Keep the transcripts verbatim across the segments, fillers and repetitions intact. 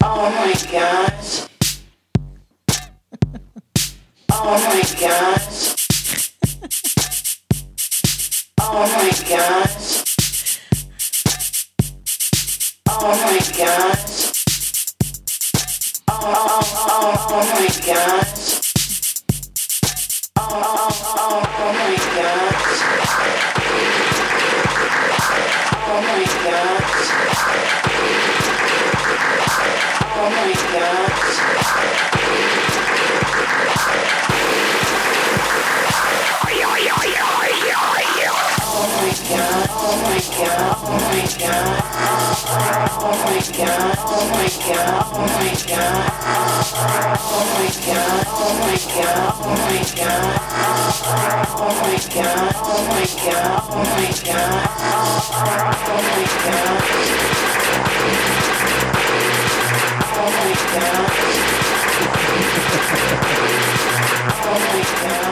Oh my gosh. Oh my gosh. Oh my gosh. Oh my gosh. Oh, oh, oh, oh my gosh. Oh, oh, oh, oh my gosh. Oh my gosh. Oh my gosh. Oh my god, oh my god, oh my god. Oh my god, oh my god, oh my god. Oh my god, oh my god, oh my god. Oh my god, oh my god, oh my god. Oh my god. Oh my god. Oh my god.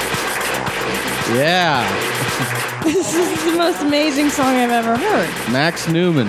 Yeah. This is the most amazing song I've ever heard. Max Newman.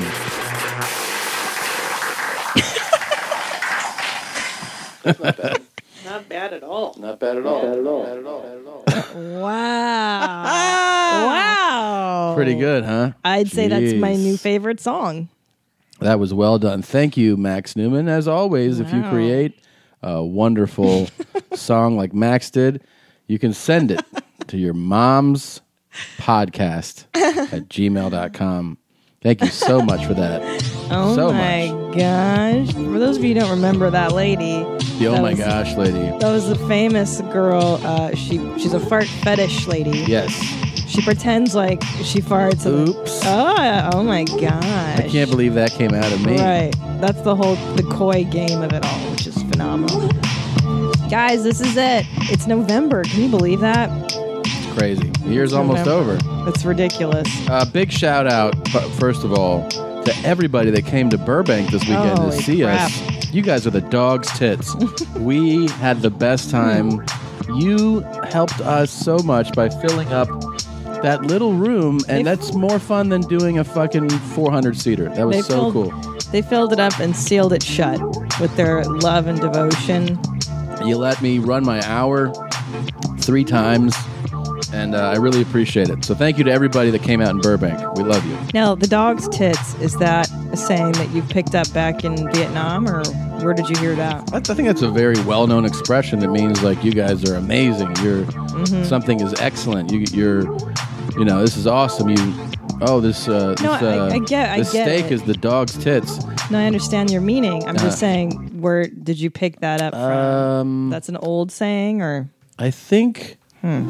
Not bad. Not bad at all. Not bad at all. Not bad at all. Not bad at all. Not bad at all. Wow. Wow. Pretty good, huh? I'd say that's my Jeez. new favorite song. That was well done. Thank you, Max Newman. As always, if you Wow. create a wonderful song like Max did, you can send it to your mom's podcast at gmail dot com. Thank you so much for that. Oh so my much. gosh. For those of you who don't remember that lady. The oh that my was- gosh lady. That was the famous girl. Uh, she She's a fart fetish lady. Yes. She pretends like she farts. and- Oops. Oh, oh my gosh. I can't believe that came out of me. Right. That's the whole, the coy game of it all, which is phenomenal. Guys, this is it. It's November. Can you believe that? Crazy. The year's almost November. over. It's ridiculous. Uh, big shout out, but first of all, to everybody that came to Burbank this weekend Holy to see crap. us. You guys are the dog's tits. We had the best time. You helped us so much by filling up that little room, and They- that's more fun than doing a fucking four hundred seater. That was They so filled- cool. They filled it up and sealed it shut with their love and devotion. You let me run my hour three times, and uh, I really appreciate it. So thank you to everybody that came out in Burbank. We love you. Now, the dog's tits, is that a saying that you picked up back in Vietnam, or where did you hear that? I, I think that's a very well-known expression that means like you guys are amazing. You're Mhm. something is excellent. You, you're, you know, this is awesome. You, oh, this, uh, this, No, I- uh, I get- I this get steak it. is the dog's tits. No, I understand your meaning. I'm Uh, just saying, where did you pick that up from? Um, That's an old saying, or? I think. Hmm.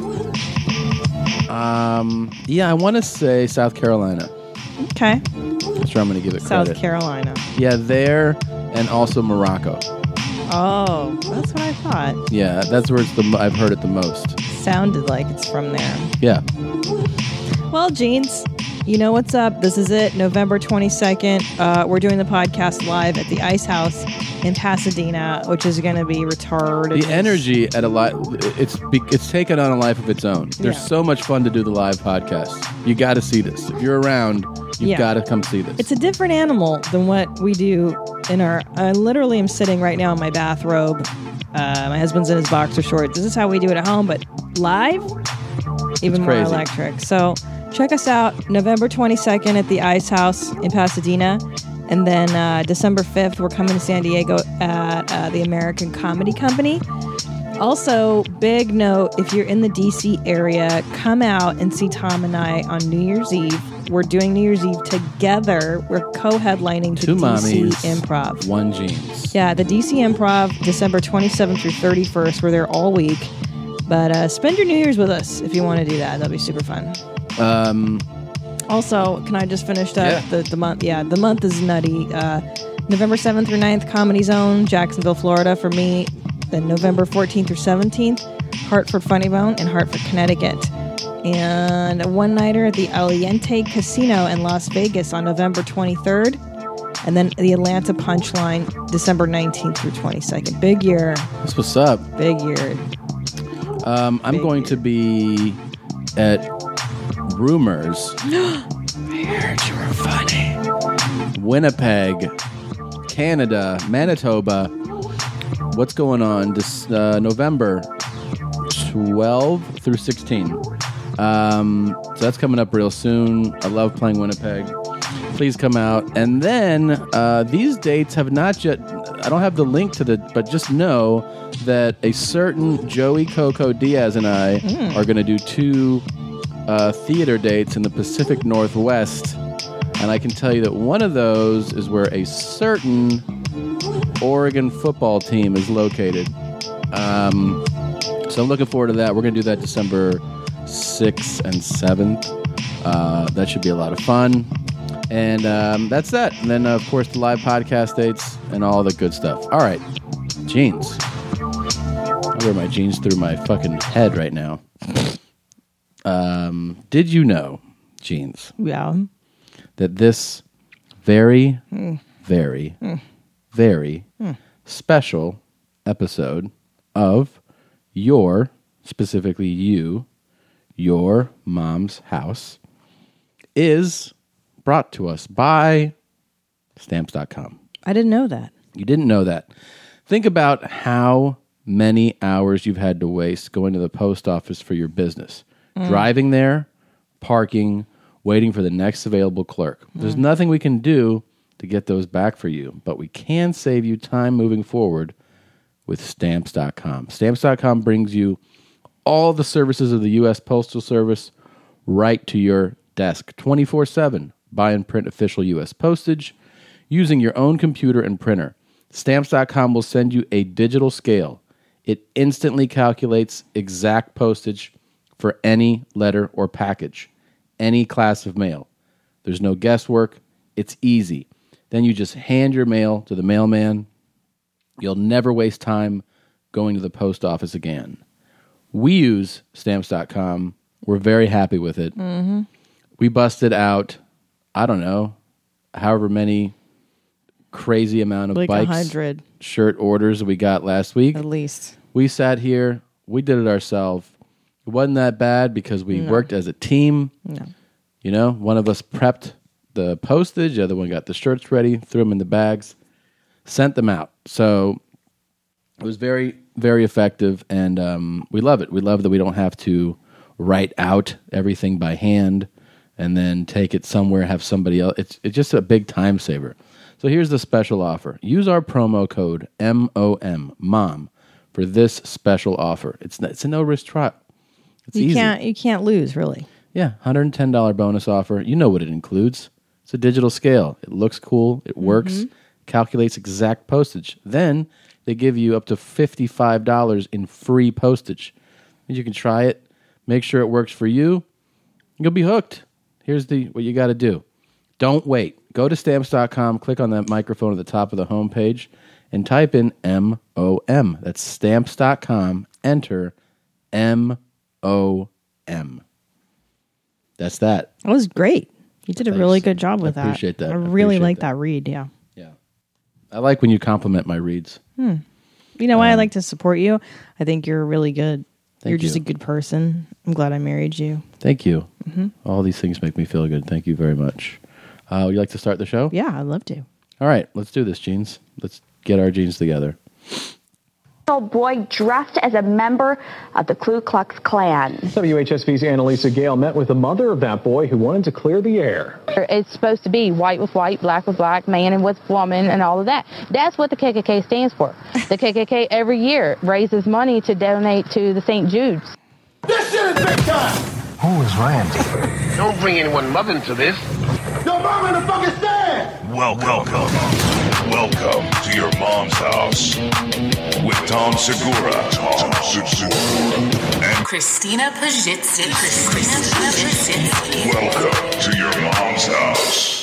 Um, yeah, I want to say South Carolina. Okay. That's where I'm going to give it South credit. Carolina. Yeah, there and also Morocco. Oh, that's what I thought. Yeah, that's where it's the mo- I've heard it the most. Sounded like it's from there. Yeah. Well, Jeans, you know what's up. This is it, November twenty-second. Uh, we're doing the podcast live at the Ice House in Pasadena, which is going to be retarded. The energy at a live, it's be- it's taken on a life of its own. There's Yeah. so much fun to do the live podcast. You got to see this. If you're around, you've Yeah. got to come see this. It's a different animal than what we do in our... I literally am sitting right now in my bathrobe. Uh, my husband's in his boxer shorts. This is how we do it at home, but live, even more crazy. electric. So check us out November twenty-second at the Ice House in Pasadena. And then uh, December fifth, we're coming to San Diego at uh, the American Comedy Company. Also, big note, if you're in the D C area, come out and see Tom and I on New Year's Eve. We're doing New Year's Eve together. We're co-headlining the Two D C mommies, Improv. one jeans. Yeah, the D C Improv, December twenty-seventh through thirty-first. We're there all week. But uh, spend your New Year's with us if you want to do that. That'll be super fun. Um, Also, can I just finish that? Yeah. The, the month, yeah, the month is nutty. Uh, November seventh through ninth, Comedy Zone, Jacksonville, Florida for me. Then November fourteenth through seventeenth, Hartford Funny Bone in Hartford, Connecticut. And a one-nighter at the Aliente Casino in Las Vegas on November twenty-third. And then the Atlanta Punchline, December nineteenth through twenty-second. Big year. That's what's up. Big year. Um, I'm Big going year. to be at Rumors, I heard you were funny. Winnipeg, Canada, Manitoba. What's going on this uh, November twelfth through sixteen? Um, so that's coming up real soon. I love playing Winnipeg. Please come out. And then uh, these dates have not yet. I don't have the link to the, but just know that a certain Joey Coco Diaz and I mm. are going to do two uh, theater dates in the Pacific Northwest. And I can tell you that one of those is where a certain Oregon football team is located. Um, so I'm looking forward to that. We're going to do that December sixth and seventh. Uh, that should be a lot of fun. And um, that's that. And then, uh, of course, the live podcast dates and all the good stuff. All right. Jeans. I wear my jeans through my fucking head right now. Um, did you know, Jeans? Yeah. That this very, mm. very, mm. very mm. special episode of your, specifically you, Your Mom's House, is brought to us by Stamps dot com. I didn't know that. You didn't know that. Think about how many hours you've had to waste going to the post office for your business. Mm. Driving there, parking, waiting for the next available clerk. Mm. There's nothing we can do to get those back for you, but we can save you time moving forward with Stamps dot com. Stamps dot com brings you all the services of the U S Postal Service right to your desk, twenty-four seven. Buy and print official U S postage using your own computer and printer. Stamps dot com will send you a digital scale. It instantly calculates exact postage for any letter or package, any class of mail. There's no guesswork. It's easy. Then you just hand your mail to the mailman. You'll never waste time going to the post office again. We use Stamps dot com. We're very happy with it. Mm-hmm. We busted out, I don't know, however many crazy amount of like bikes, one hundred shirt orders we got last week. At least. We sat here. We did it ourselves. It wasn't that bad because we No. worked as a team. No. You know, one of us prepped the postage. The other one got the shirts ready, threw them in the bags, sent them out. So it was very, very effective, and um, we love it. We love that we don't have to write out everything by hand and then take it somewhere, have somebody else. It's it's just a big time saver. So here's the special offer. Use our promo code M O M, MOM, for this special offer. It's it's a no-risk trial. It's you easy. can't you can't lose, really. Yeah, one hundred ten dollars bonus offer. You know what it includes. It's a digital scale. It looks cool. It works. Mm-hmm. Calculates exact postage. Then they give you up to fifty-five dollars in free postage. You can try it. Make sure it works for you. You'll be hooked. Here's the what you got to do. Don't wait. Go to Stamps dot com, click on that microphone at the top of the homepage, and type in M O M. That's Stamps dot com. Enter M O M. That's that. That was great. You did a Thanks. really good job with I that. appreciate that. I I really appreciate like that. that read, yeah. Yeah. I like when you compliment my reads. Hmm. You know why I Um, like to support you? I think you're really good. Thank You're just you. a good person. I'm glad I married you. Thank you. Mm-hmm. All these things make me feel good. Thank you very much. Uh, would you like to start the show? Yeah, I'd love to. All right, let's do this, Jeans. Let's get our jeans together. Boy dressed as a member of the Ku Klux Klan. W H S V's Annalisa Gale met with the mother of that boy who wanted to clear the air. It's supposed to be white with white, black with black, man and with woman, and all of that. That's what the K K K stands for. The K K K every year raises money to donate to the Saint Jude's. This shit is big time! Who is Randy? Don't bring anyone mother into this. Your mom in the fucking stand! Welcome, welcome, welcome to your mom's house with Tom Segura, Tom Segura, and Christina Pajitsin. Christina Pajitsin. welcome to your mom's house.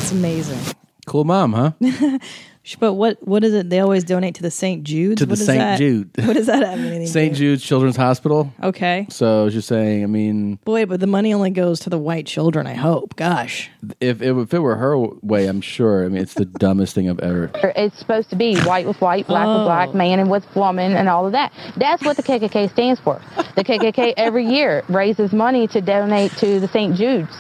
That's amazing. Cool mom, huh? But what what is it? They always donate to the Saint Jude's? To the What is Saint that? Jude. What does that have anything to Saint do? Jude's Children's Hospital. Okay. So I was just saying, I mean, Boy, but the money only goes to the white children, I hope. Gosh. if, if if it were her way, I'm sure. I mean, it's the dumbest thing I've ever. It's supposed to be white with white, black Oh. with black, man and with woman, and all of that. That's what the K K K stands for. The K K K every year raises money to donate to the Saint Jude's.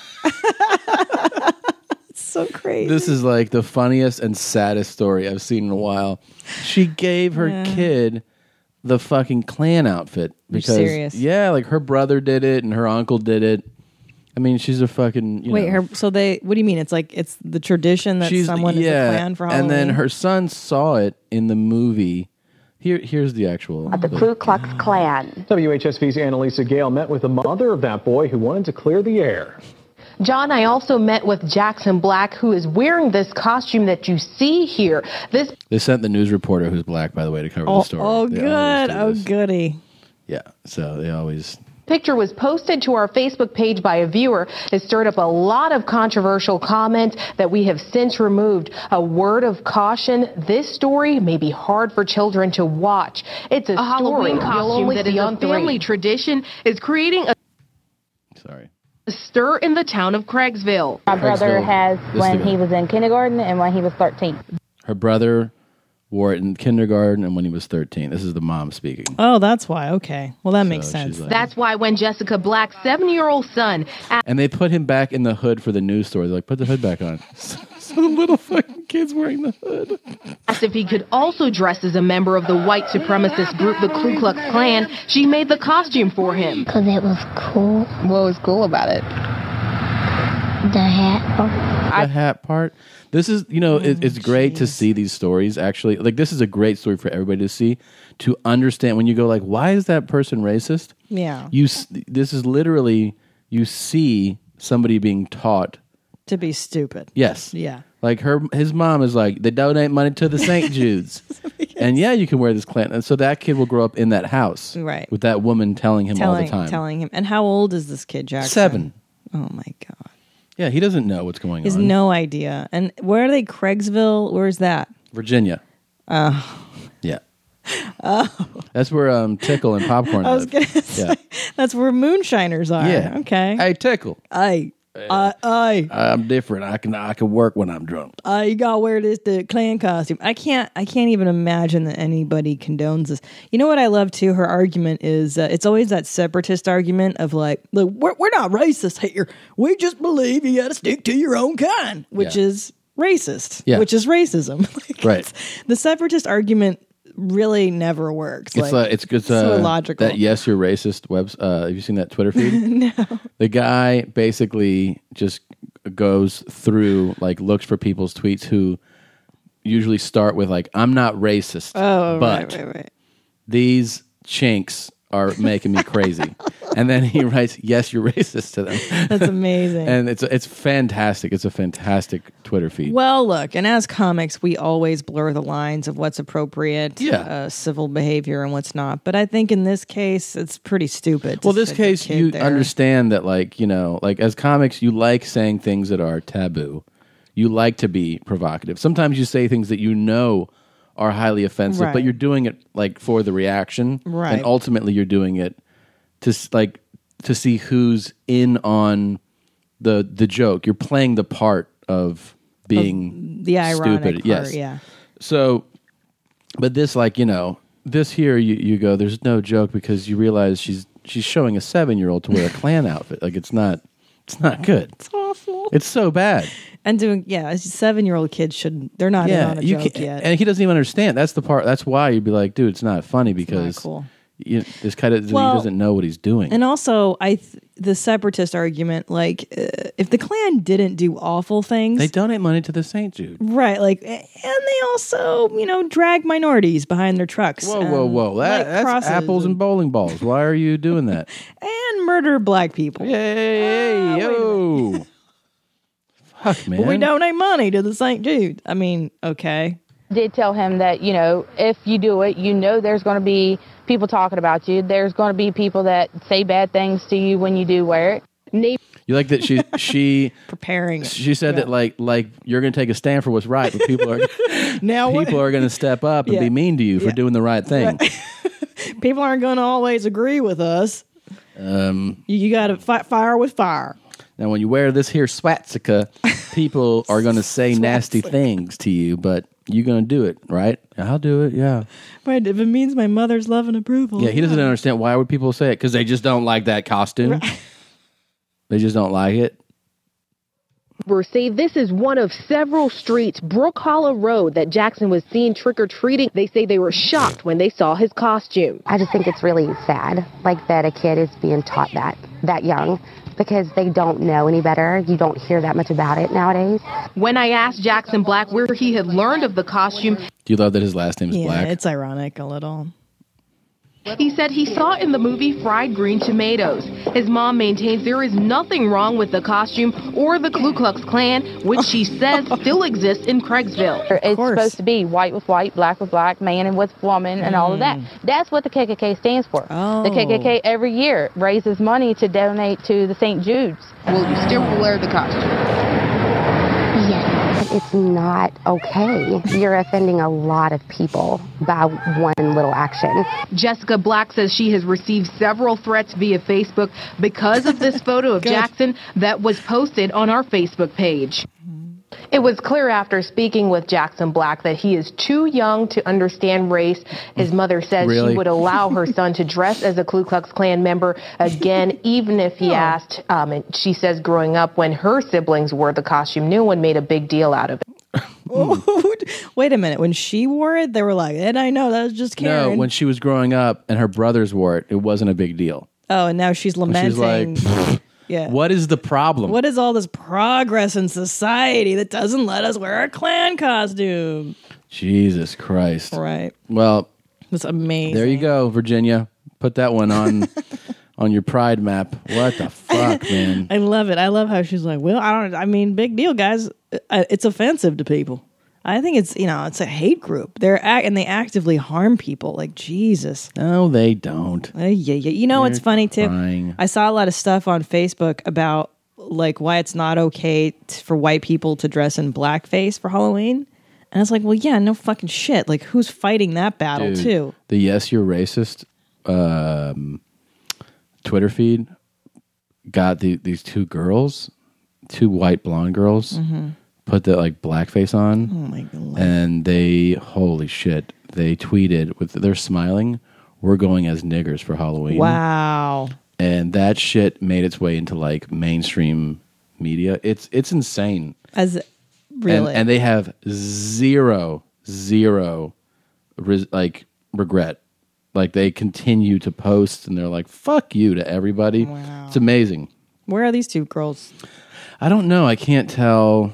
So crazy. This is like the funniest and saddest story I've seen in a while. She gave her Yeah. kid the fucking Klan outfit You're because serious? yeah, like her brother did it and her uncle did it. I mean, she's a fucking you Wait, know, her. So they. What do you mean? It's like it's the tradition that she's someone yeah, is a Klan for Halloween. and then her son saw it in the movie. Here, here's the actual. Of the Ku Klux Klan. W H S V's Annalisa Gale met with the mother of that boy who wanted to clear the air. John, I also met with Jackson Black, who is wearing this costume that you see here. This They sent the news reporter who's black, by the way, to cover Oh, the story. oh They good. always do Oh, this. goody. Yeah, so they always. picture was posted to our Facebook page by a viewer. It stirred up a lot of controversial comments that we have since removed. A word of caution, this story may be hard for children to watch. It's a, A Halloween story you'll costume only that see is a on three. family tradition is creating a Sorry. stir in the town of Craigsville. My brother Craigsville. has This is when the he guy. was in kindergarten and when he was thirteen. Her brother wore it in kindergarten and when he was thirteen. This is the mom speaking. Oh, that's why. Okay. Well, that makes sense. That's why when Jessica Black's seven-year-old son And they put him back in the hood for the news story. They're like, put the hood back on. Some little fucking kids wearing the hood. asked if he could also dress as a member of the white supremacist group, the Ku Klux Klan, she made the costume for him. Because it was cool. What was cool about it? The hat. The hat part. This is, you know, it, it's great to see these stories, actually. Like, this is a great story for everybody to see, to understand when you go, like, why is that person racist? Yeah. You. s- This is literally, you see somebody being taught. To be stupid. Yes. Yeah. Like, her, his mom is like, they donate money to the Saint Jude's. And yeah, you can wear this Klan. And so that kid will grow up in that house. Right. With that woman telling him all telling, the time. telling him. And how old is this kid, Jackson? Seven. Oh, my God. Yeah, he doesn't know what's going He has on. no idea. And where are they? Craigsville? Where's that? Virginia. Oh. Yeah. Oh. That's where um, Tickle and Popcorn I was live. going to say, that's where moonshiners are. Yeah. Okay. Hey, Tickle. Hey. I, I, I'm different. I can I can work when I'm drunk. I, you gotta wear this the Klan costume. I can't. I can't even imagine that anybody condones this. You know what I love too? Her argument is uh, it's always that separatist argument of like, look, we're, we're not racist here. We just believe you got to stick to your own kind, which Yeah. is racist. Yeah. Which is racism. Like, Right. the separatist argument really never works. It's uh, it's it's so uh, illogical. that yes, you're racist. Webs. Uh, have you seen that Twitter feed? No. The guy basically just goes through like looks for people's tweets who usually start with like, "I'm not racist, Oh, but right, right, right. these chinks are making me crazy," and then he writes, "Yes, you're racist" to them. That's amazing. And it's it's fantastic. It's a fantastic Twitter feed. Well, look, and as comics, we always blur the lines of what's appropriate, Yeah. uh, civil behavior, and what's not. But I think in this case, it's pretty stupid. to Well, this stick a case, kid you there. understand that, like, you know, like as comics, you like saying things that are taboo. You like to be provocative. Sometimes you say things that you know are highly offensive, Right. but you're doing it like for the reaction, Right. And ultimately, you're doing it to s- like to see who's in on the the joke. You're playing the part of being the ironic stupid. part, Yes, yeah. So, but this, like, you know, this here, you, you go, there's no joke because you realize she's she's showing a seven year old to wear a Klan outfit. Like, it's not, it's not good. It's awful. It's so bad. And doing, yeah, seven year old kids shouldn't, they're not in on a you joke can't- yet. and he doesn't even understand. That's the part. That's why you'd be like, dude, it's not funny because cool. you, this kind of Well, he doesn't know what he's doing. And also, I th- the separatist argument, like, uh, if the Klan didn't do awful things, They donate money to the Saint Jude. right? Like, and they also, you know, drag minorities behind their trucks. Whoa, whoa, and whoa! That, light that's crosses apples and bowling balls. Why are you doing that? and murder black people. Hey, yo! Fuck, man. But we donate money to the Saint Jude. I mean, okay. Did tell him that, you know, if you do it, you know there's going to be people talking about you. There's going to be people that say bad things to you when you do wear it. You like that she she preparing. She said that like like you're going to take a stand for what's right, but people are now people what? are going to step up and Yeah. be mean to you for Yeah. doing the right thing. People aren't going to always agree with us. Um, You, you got to fight fire with fire. now, when you wear this here swastika, people are going to say nasty things to you, but you're going to do it, right? I'll do it. Yeah. Right, if it means my mother's love and approval. Yeah. He doesn't understand why would people say it because they just don't like that costume. They just don't like it. Say this is one of several streets, Brook Hollow Road, that Jackson was seen trick-or-treating. They say they were shocked when they saw his costume. I just think it's really sad, like that a kid is being taught that that young, because they don't know any better. You don't hear that much about it nowadays. When I asked Jackson Black where he had learned of the costume, Do you love that his last name's Yeah, Black? it's ironic a little. he said he saw it in the movie Fried Green Tomatoes. His mom maintains there is nothing wrong with the costume or the Ku Klux Klan, which she says still exists in Craigsville. It's supposed to be white with white, black with black, man with woman, and all of that. That's what the K K K stands for. The K K K every year raises money to donate to the Saint Jude's. Will you still wear the costume? But it's not okay. You're offending a lot of people by one little action. Jessica Black says she has received several threats via Facebook because of this photo of Jackson that was posted on our Facebook page. It was clear after speaking with Jackson Black that he is too young to understand race. His mother says Really? she would allow her son to dress as a Ku Klux Klan member again, even if he asked. Um, and she says growing up, when her siblings wore the costume, no one made a big deal out of it. Wait a minute. When she wore it, they were like, and I know that was just Karen. No, when she was growing up and her brothers wore it, it wasn't a big deal. oh, and now she's And lamenting. she's like, yeah. what is the problem? What is all this progress in society that doesn't let us wear a Klan costume? Jesus Christ. Right. Well, It's amazing. there you go, Virginia. Put that one on on your pride map. What the fuck, man? I love it. I love how she's like, well, I don't, I mean, big deal, guys. Uh, It's offensive to people. I think it's, you know, it's a hate group. They're act- and they actively harm people. Like, Jesus. No, they don't. Uh, yeah, yeah. You know what's They're funny too? trying. I saw a lot of stuff on Facebook about like why it's not okay t- for white people to dress in blackface for Halloween. And I was like, well, yeah, no fucking shit. Like, who's fighting that battle Dude, too? The Yes, You're Racist um, Twitter feed got the, these two girls, two white blonde girls, Mhm. put the like blackface on. Oh my God. And they, holy shit, they tweeted with, they're smiling, we're going as niggers for Halloween. Wow. And that shit made its way into like mainstream media. It's it's insane. As really, And, and they have zero, zero, res, like regret. Like they continue to post, and they're like, "Fuck you" to everybody. Wow. It's amazing. where are these two girls? I don't know. I can't tell.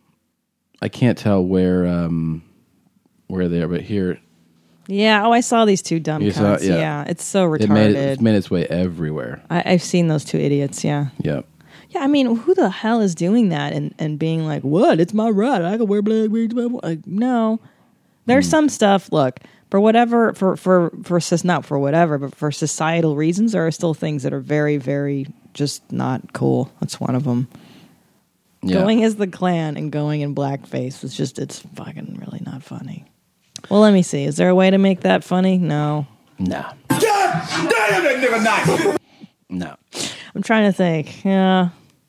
I can't tell where um where they are, but here Yeah. Oh, I saw these two dumb you cunts. saw- yeah. it's so retarded. it made it, it's made its way everywhere. I, I've seen those two idiots. Yeah. Yep. Yeah, I mean, who the hell is doing that and, and being like, what? It's my right. I can wear black wigs. Like, no. There's some stuff, look, for whatever, for, for, for, for, not for whatever, but for societal reasons, there are still things that are very, very just not cool. That's one of them. Yeah. Going as the Klan and going in blackface is just, it's fucking really not funny. Well, let me see. Is there a way to make that funny? No. No. God damn, that nigga nice. No. I'm trying to think. Yeah.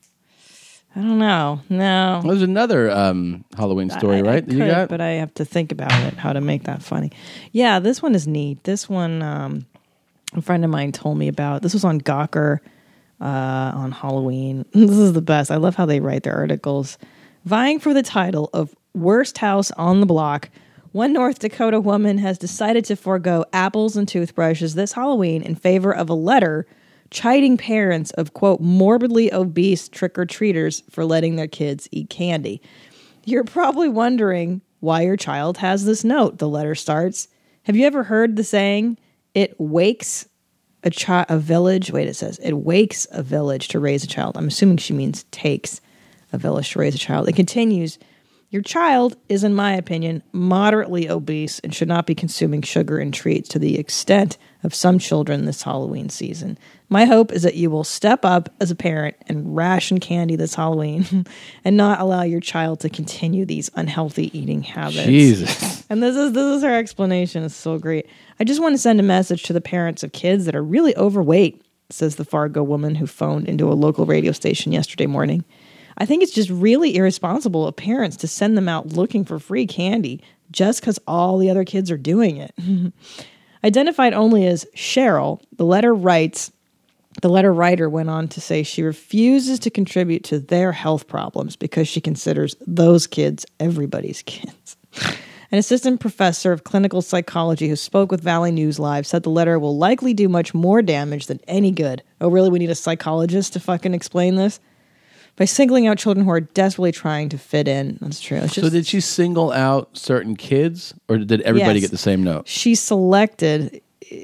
I don't know. No. There's another um, Halloween story, I- I right? that you could, got? but I have to think about it, how to make that funny. Yeah, this one is neat. This one, um, a friend of mine told me about. This was on Gawker uh, on Halloween. This is the best. I love how they write their articles. Vying for the title of Worst House on the Block, one North Dakota woman has decided to forego apples and toothbrushes this Halloween in favor of a letter chiding parents of, quote, morbidly obese trick-or-treaters for letting their kids eat candy. You're probably wondering why your child has this note. The letter starts. Have you ever heard the saying, it wakes a, chi- a village? Wait, it says, it wakes a village to raise a child. I'm assuming she means takes a village to raise a child. It continues. Your child is, in my opinion, moderately obese and should not be consuming sugar and treats to the extent of some children this Halloween season. My hope is that you will step up as a parent and ration candy this Halloween and not allow your child to continue these unhealthy eating habits. Jesus. And this is this is her explanation. It's so great. I just want to send a message to the parents of kids that are really overweight, says the Fargo woman who phoned into a local radio station yesterday morning. I think it's just really irresponsible of parents to send them out looking for free candy just because all the other kids are doing it. Identified only as Cheryl, the letter writes, the letter writer went on to say she refuses to contribute to their health problems because she considers those kids everybody's kids. An assistant professor of clinical psychology who spoke with Valley News Live said the letter will likely do much more damage than any good. Oh, really? We need a psychologist to fucking explain this? By singling out children who are desperately trying to fit in. That's true. It's just, so did she single out certain kids, or did everybody Yes. get the same note? She selected...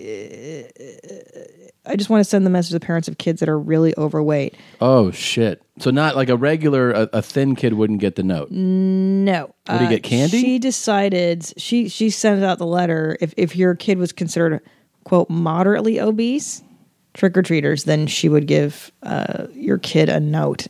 I just want to send the message to the parents of kids that are really overweight. Oh, shit. So not like a regular, a, a thin kid wouldn't get the note. No. Would he get candy? She decided, she, she sent out the letter, if, if your kid was considered, quote, moderately obese, trick-or-treaters, then she would give uh, your kid a note.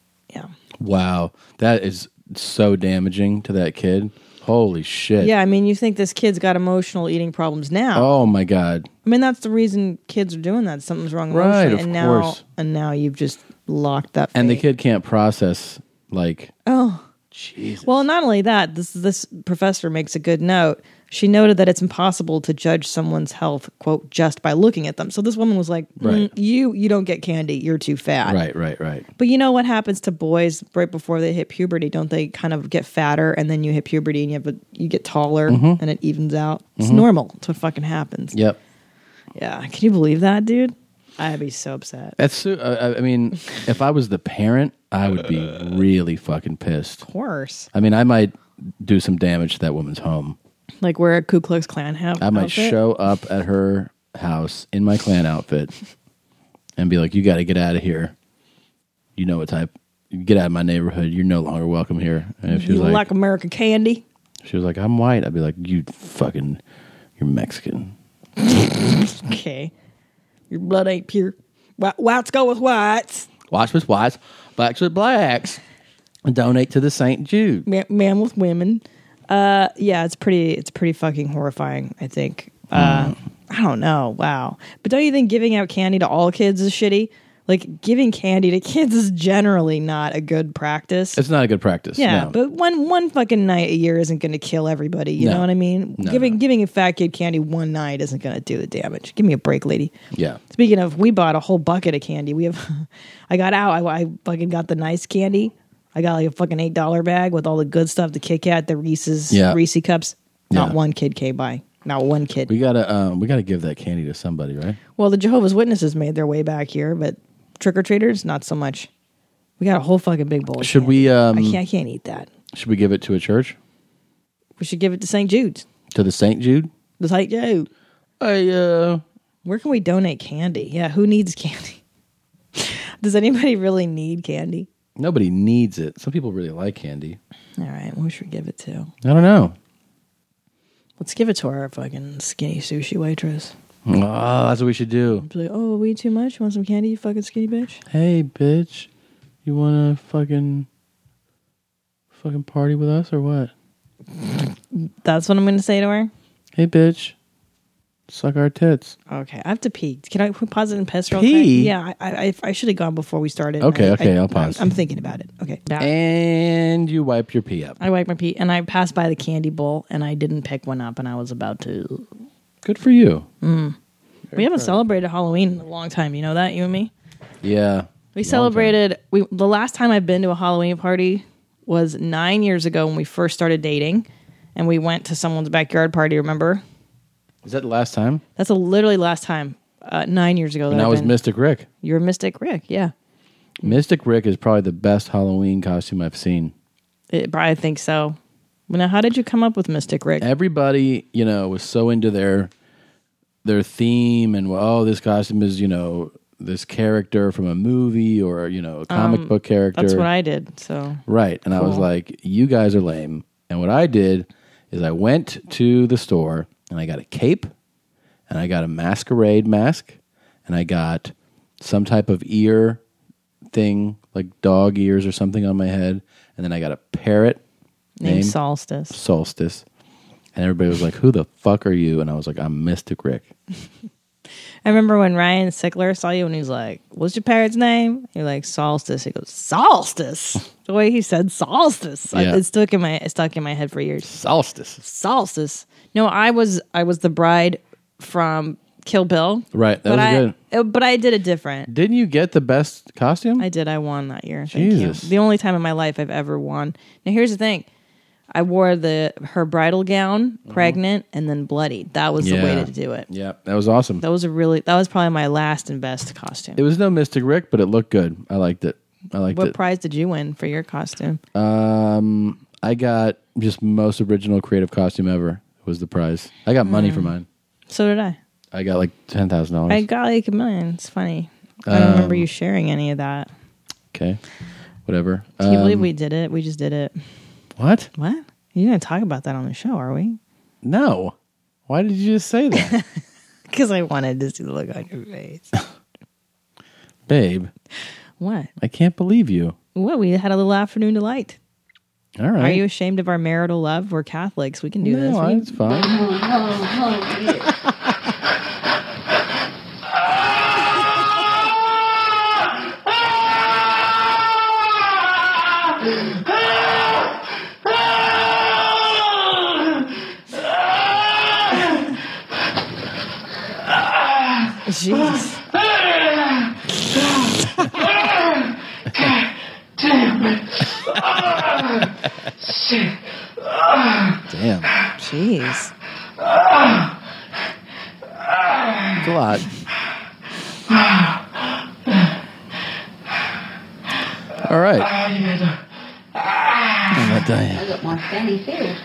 Wow. That is so damaging to that kid. Holy shit. Yeah, I mean, you think this kid's got emotional eating problems now. Oh, my God. I mean, that's the reason kids are doing that. Something's wrong Right, emotionally. of and now, course. And now you've just locked that And the kid can't process, like... Oh, Jesus. Well, not only that, this this professor makes a good note. She noted that it's impossible to judge someone's health, quote, just by looking at them. So this woman was like, mm, Right. "You you don't get candy. You're too fat." Right, right, right. But you know what happens to boys right before they hit puberty? Don't they kind of get fatter, and then you hit puberty and you have a, you get taller, Mhm. and it evens out? It's Mhm. normal. It's what fucking happens. Yep. Yeah. Can you believe that, dude? I'd be so upset. That's so, uh, I mean, if I was the parent, I would be really fucking pissed. Of course. I mean, I might do some damage to that woman's home. Like wear a Ku Klux Klan hat. I might outfit. show up at her house in my Klan outfit and be like, "You got to get out of here. You know what type? You get out of my neighborhood. You're no longer welcome here." And if she You was like, like American candy? she was like, "I'm white," I'd be like, "You fucking, you're Mexican." Okay. Your blood ain't pure. Wh- Whites go with whites. Whites with whites, blacks with blacks. And donate to the Saint Jude. Man, man with women. Uh, yeah, it's pretty. It's pretty fucking horrifying. I think. Uh, I don't know. Wow. But don't you think giving out candy to all kids is shitty? Like giving candy to kids is generally not a good practice. It's not a good practice. Yeah, no. but one one fucking night a year isn't going to kill everybody. You No. know what I mean? No, giving giving a fat kid candy one night isn't going to do the damage. Give me a break, lady. Yeah. Speaking of, we bought a whole bucket of candy. We have, I got out. I, I fucking got the nice candy. I got like a fucking eight dollar bag with all the good stuff: the Kit Kat, the Reese's, Yeah. Reese cups. Not Yeah. one kid came by. Not one kid. We gotta, um, we gotta give that candy to somebody, right? Well, the Jehovah's Witnesses made their way back here, but trick or treaters, not so much. We got a whole fucking big bowl. Of Should candy. we? Um, I can't. I can't eat that. Should we give it to a church? We should give it to Saint Jude's. To the Saint Jude? The Saint Jude. I. Uh, Where can we donate candy? Yeah, who needs candy? Does anybody really need candy? Nobody needs it. Some people really like candy. All right, who should we give it to? I don't know. Let's give it to our fucking skinny sushi waitress. Oh, that's what we should do. Be like, oh, we eat too much? You want some candy, you fucking skinny bitch? Hey, bitch, you wanna fucking fucking party with us or what? That's what I'm going to say to her? Hey, bitch, suck our tits. Okay, I have to pee. Can I pause it and piss real Pee? quick? Yeah, I, I, I should have gone before we started. Okay, I- okay, I, I'll pause. I'm, I'm thinking about it. Okay. And you wipe your pee up. I wiped my pee, and I passed by the candy bowl, and I didn't pick one up, and I was about to. Good for you. Mm. We haven't proud. celebrated Halloween in a long time. You know that, you and me? Yeah. We celebrated. We the last time I've been to a Halloween party was nine years ago when we first started dating, and we went to someone's backyard party. Remember? Is that the last time? That's a literally last time. Uh, nine years ago. And that that I've was been. Mystic Rick. You're Mystic Rick, yeah. Mystic Rick is probably the best Halloween costume I've seen. It, I think so. Now, how did you come up with Mystic Rick? Everybody, you know, was so into their their theme and oh, this costume is, you know, this character from a movie or you know a comic Um, book character. That's what I did. So Right. And I was Cool. like, you guys are lame. And what I did is I went to the store and I got a cape and I got a masquerade mask and I got some type of ear thing, like dog ears or something on my head. And then I got a parrot Named named Solstice. Solstice. And everybody was like, who the fuck are you? And I was like, I'm Mystic Rick. I remember when Ryan Sickler saw you and he was like, what's your parrot's name? You're like, Solstice. He goes, Solstice. The way he said Solstice. I- Yeah. it stuck in my it stuck in my head for years. Solstice. Solstice. No, I was I was the bride from Kill Bill. Right. That but was I, good. uh, But I did it different. Didn't you get the best costume? I did. I won that year. Thank Jesus. you. The only time in my life I've ever won. Now here's the thing. I wore the her bridal gown, pregnant, and then bloodied. That was the way Yeah. to do it. Yeah. That was awesome. That was a really that was probably my last and best costume. It was no Mystic Rick, but it looked good. I liked it. I liked What it. prize did you win for your costume? Um, I got just most original creative costume ever was the prize. I got money for Mm. mine. So did I. I got like ten thousand I dollars. got like a million. It's funny. I don't remember Um, you sharing any of that. Okay, whatever. Can you believe Um, we did it? We just did it. What? What? You're going to talk about that on the show, are we? No. Why did you just say that, Because I wanted to see the look on your face. babe? What? I can't believe you. What? We had a little afternoon delight. All right. Are you ashamed of our marital love? We're Catholics. We can do this. No, We- it's fine. Jeez. Damn. Jeez. It's a lot. All right. I'm not dying. I got my fanny filled.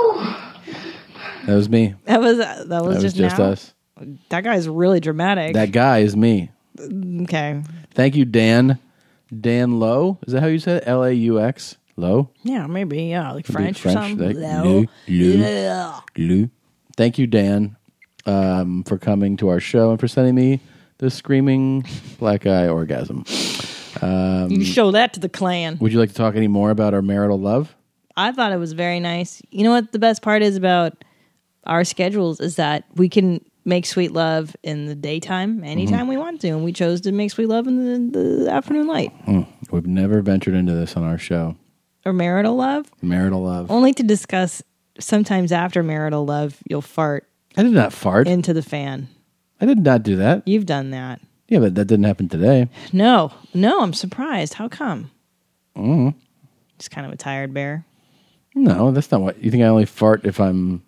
That was me. That was uh, that was That was just, just now? us. That guy's really dramatic. That guy is me. Okay. Thank you, Dan. Dan Lowe. Is that how you said it? L A U X? Lowe? Yeah, maybe. Yeah, like Could be French, or something. like Low. Lou, Lou, Yeah. Lou. Thank you, Dan, um, for coming to our show and for sending me the screaming black eye orgasm. Um, You show that to the clan. would you like to talk any more about our marital love? I thought it was very nice. You know what the best part is about our schedules is that we can make sweet love in the daytime anytime Mm-hmm. we want to, and we chose to make sweet love in the, the afternoon light. Mm, we've never ventured into this on our show. Or marital love, Marital love. only to discuss sometimes after marital love, you'll fart I did not fart. into the fan. I did not do that. You've done that. Yeah, but that didn't happen today. No, no, I'm surprised. How come? Mm. Just kind of a tired bear. No, that's not what you think. I only fart if I'm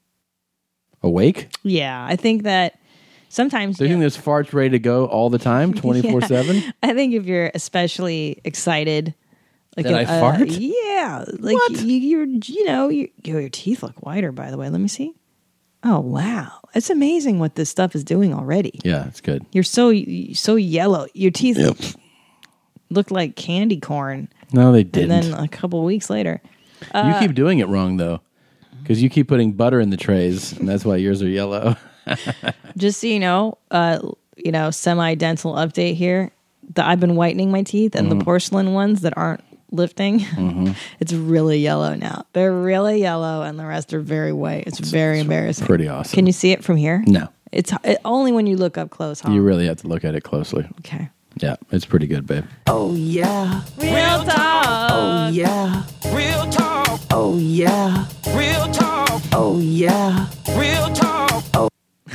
awake. Yeah, I think that sometimes. Do you think there's farts ready to go all the time, twenty-four seven? I think if you're especially excited, like That I uh, fart? yeah, like you, you're, you know, you, your teeth look whiter. By the way, let me see. Oh wow, it's amazing what this stuff is doing already. Yeah, it's good. You're so so yellow. Your teeth look like candy corn. No, they didn't. And then a couple weeks later, you uh, keep doing it wrong though, because you keep putting butter in the trays, and that's why yours are yellow. just so you know, uh, you know, semi-dental update here. The, I've been whitening my teeth, and Mhm. the porcelain ones that aren't lifting, Mhm. it's really yellow now. They're really yellow, and the rest are very white. It's, very embarrassing. Pretty awesome. Can you see it from here? No, It's it, only when you look up close. Huh? you really have to look at it closely. Okay. Yeah, it's pretty good, babe. Oh yeah. Real talk. Oh yeah. Real talk. Oh yeah. Real talk. Oh yeah. Real talk. Oh.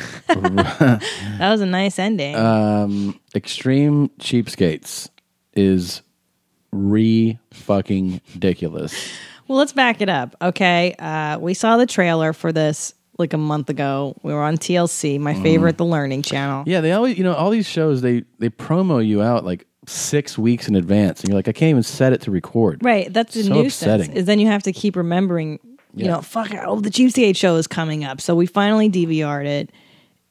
That was a nice ending. Um, Extreme Cheapskates is re fucking ridiculous. Well, let's back it up. Okay. Uh, we saw the trailer for this like a month ago. We were on T L C, my Mm. favorite, The Learning Channel. Yeah, they always, you know, all these shows they they promo you out like six weeks in advance, and you're like, I can't even set it to record. Right. That's the So nuisance. upsetting. Is then you have to keep remembering, you Yeah. know, fuck, oh, the Cheapskate show is coming up. So we finally D V R'd it.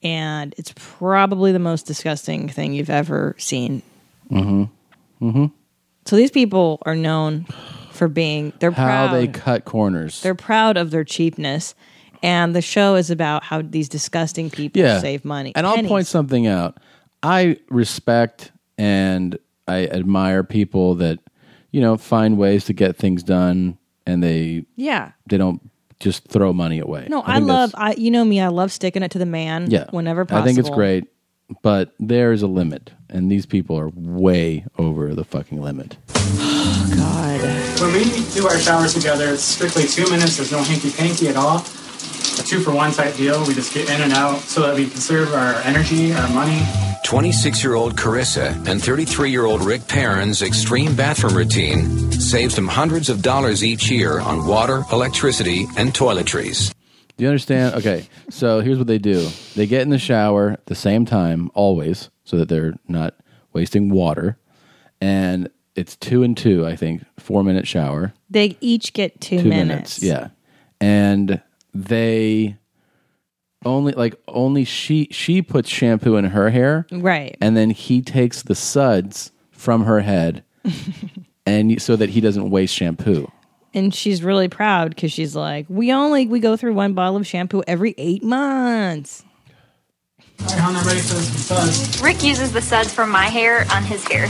and it's probably the most disgusting thing you've ever seen. Mm-hmm. Mm-hmm. So these people are known for being, they're How proud. they cut corners. They're proud of their cheapness. And the show is about how these disgusting people Yeah. save money. And I'll Pennies. point something out. I respect and I admire people that, you know, find ways to get things done, and they Yeah. they don't just throw money away. No, I, think love, that's- I you know me, I love sticking it to the man yeah, whenever possible. I think it's great, but there is a limit, and these people are way over the fucking limit. God. When we do our showers together, it's strictly two minutes. There's no hanky-panky at all. A two-for-one type deal. We just get in and out so that we conserve our energy, our money. twenty-six-year-old Carissa and thirty-three-year-old Rick Perrin's extreme bathroom routine saves them hundreds of dollars each year on water, electricity, and toiletries. Do you understand? Okay, so here's what they do. They get in the shower at the same time, always, so that they're not wasting water. And it's two and two, I think, four-minute shower. They each get two, two minutes. minutes. Yeah. And they only, like, only she, she puts shampoo in her hair. Right. And then he takes the suds from her head and so that he doesn't waste shampoo. And she's really proud because she's like, we only, we go through one bottle of shampoo every eight months. All right, I'm not ready for this massage. Rick uses the suds from my hair on his hair.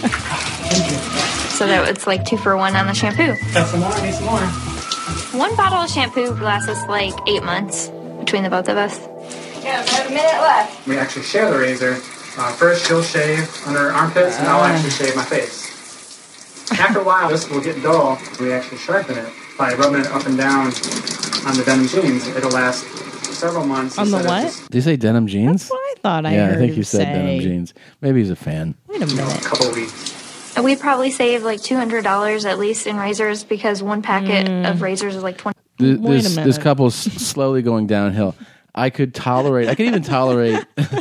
So that it's like two for one on the shampoo. Got some more? I need some more. One bottle of shampoo lasts us like eight months between the both of us. Yeah, we have a minute left. We actually share the razor. Uh, first, she'll shave under her armpits, and I'll actually shave my face. After a while, this will get dull. We actually sharpen it by rubbing it up and down on the denim jeans. It'll last several months. On the instead of what? just Did you say denim jeans? That's what I thought I yeah, heard I think him you said say. denim jeans. Maybe he's a fan. Wait a minute. a couple of weeks. And we probably save like two hundred dollars at least in razors because one packet Mm. of razors is like twenty. Th- Wait a this, minute. this couple's slowly going downhill. I could tolerate, I could even tolerate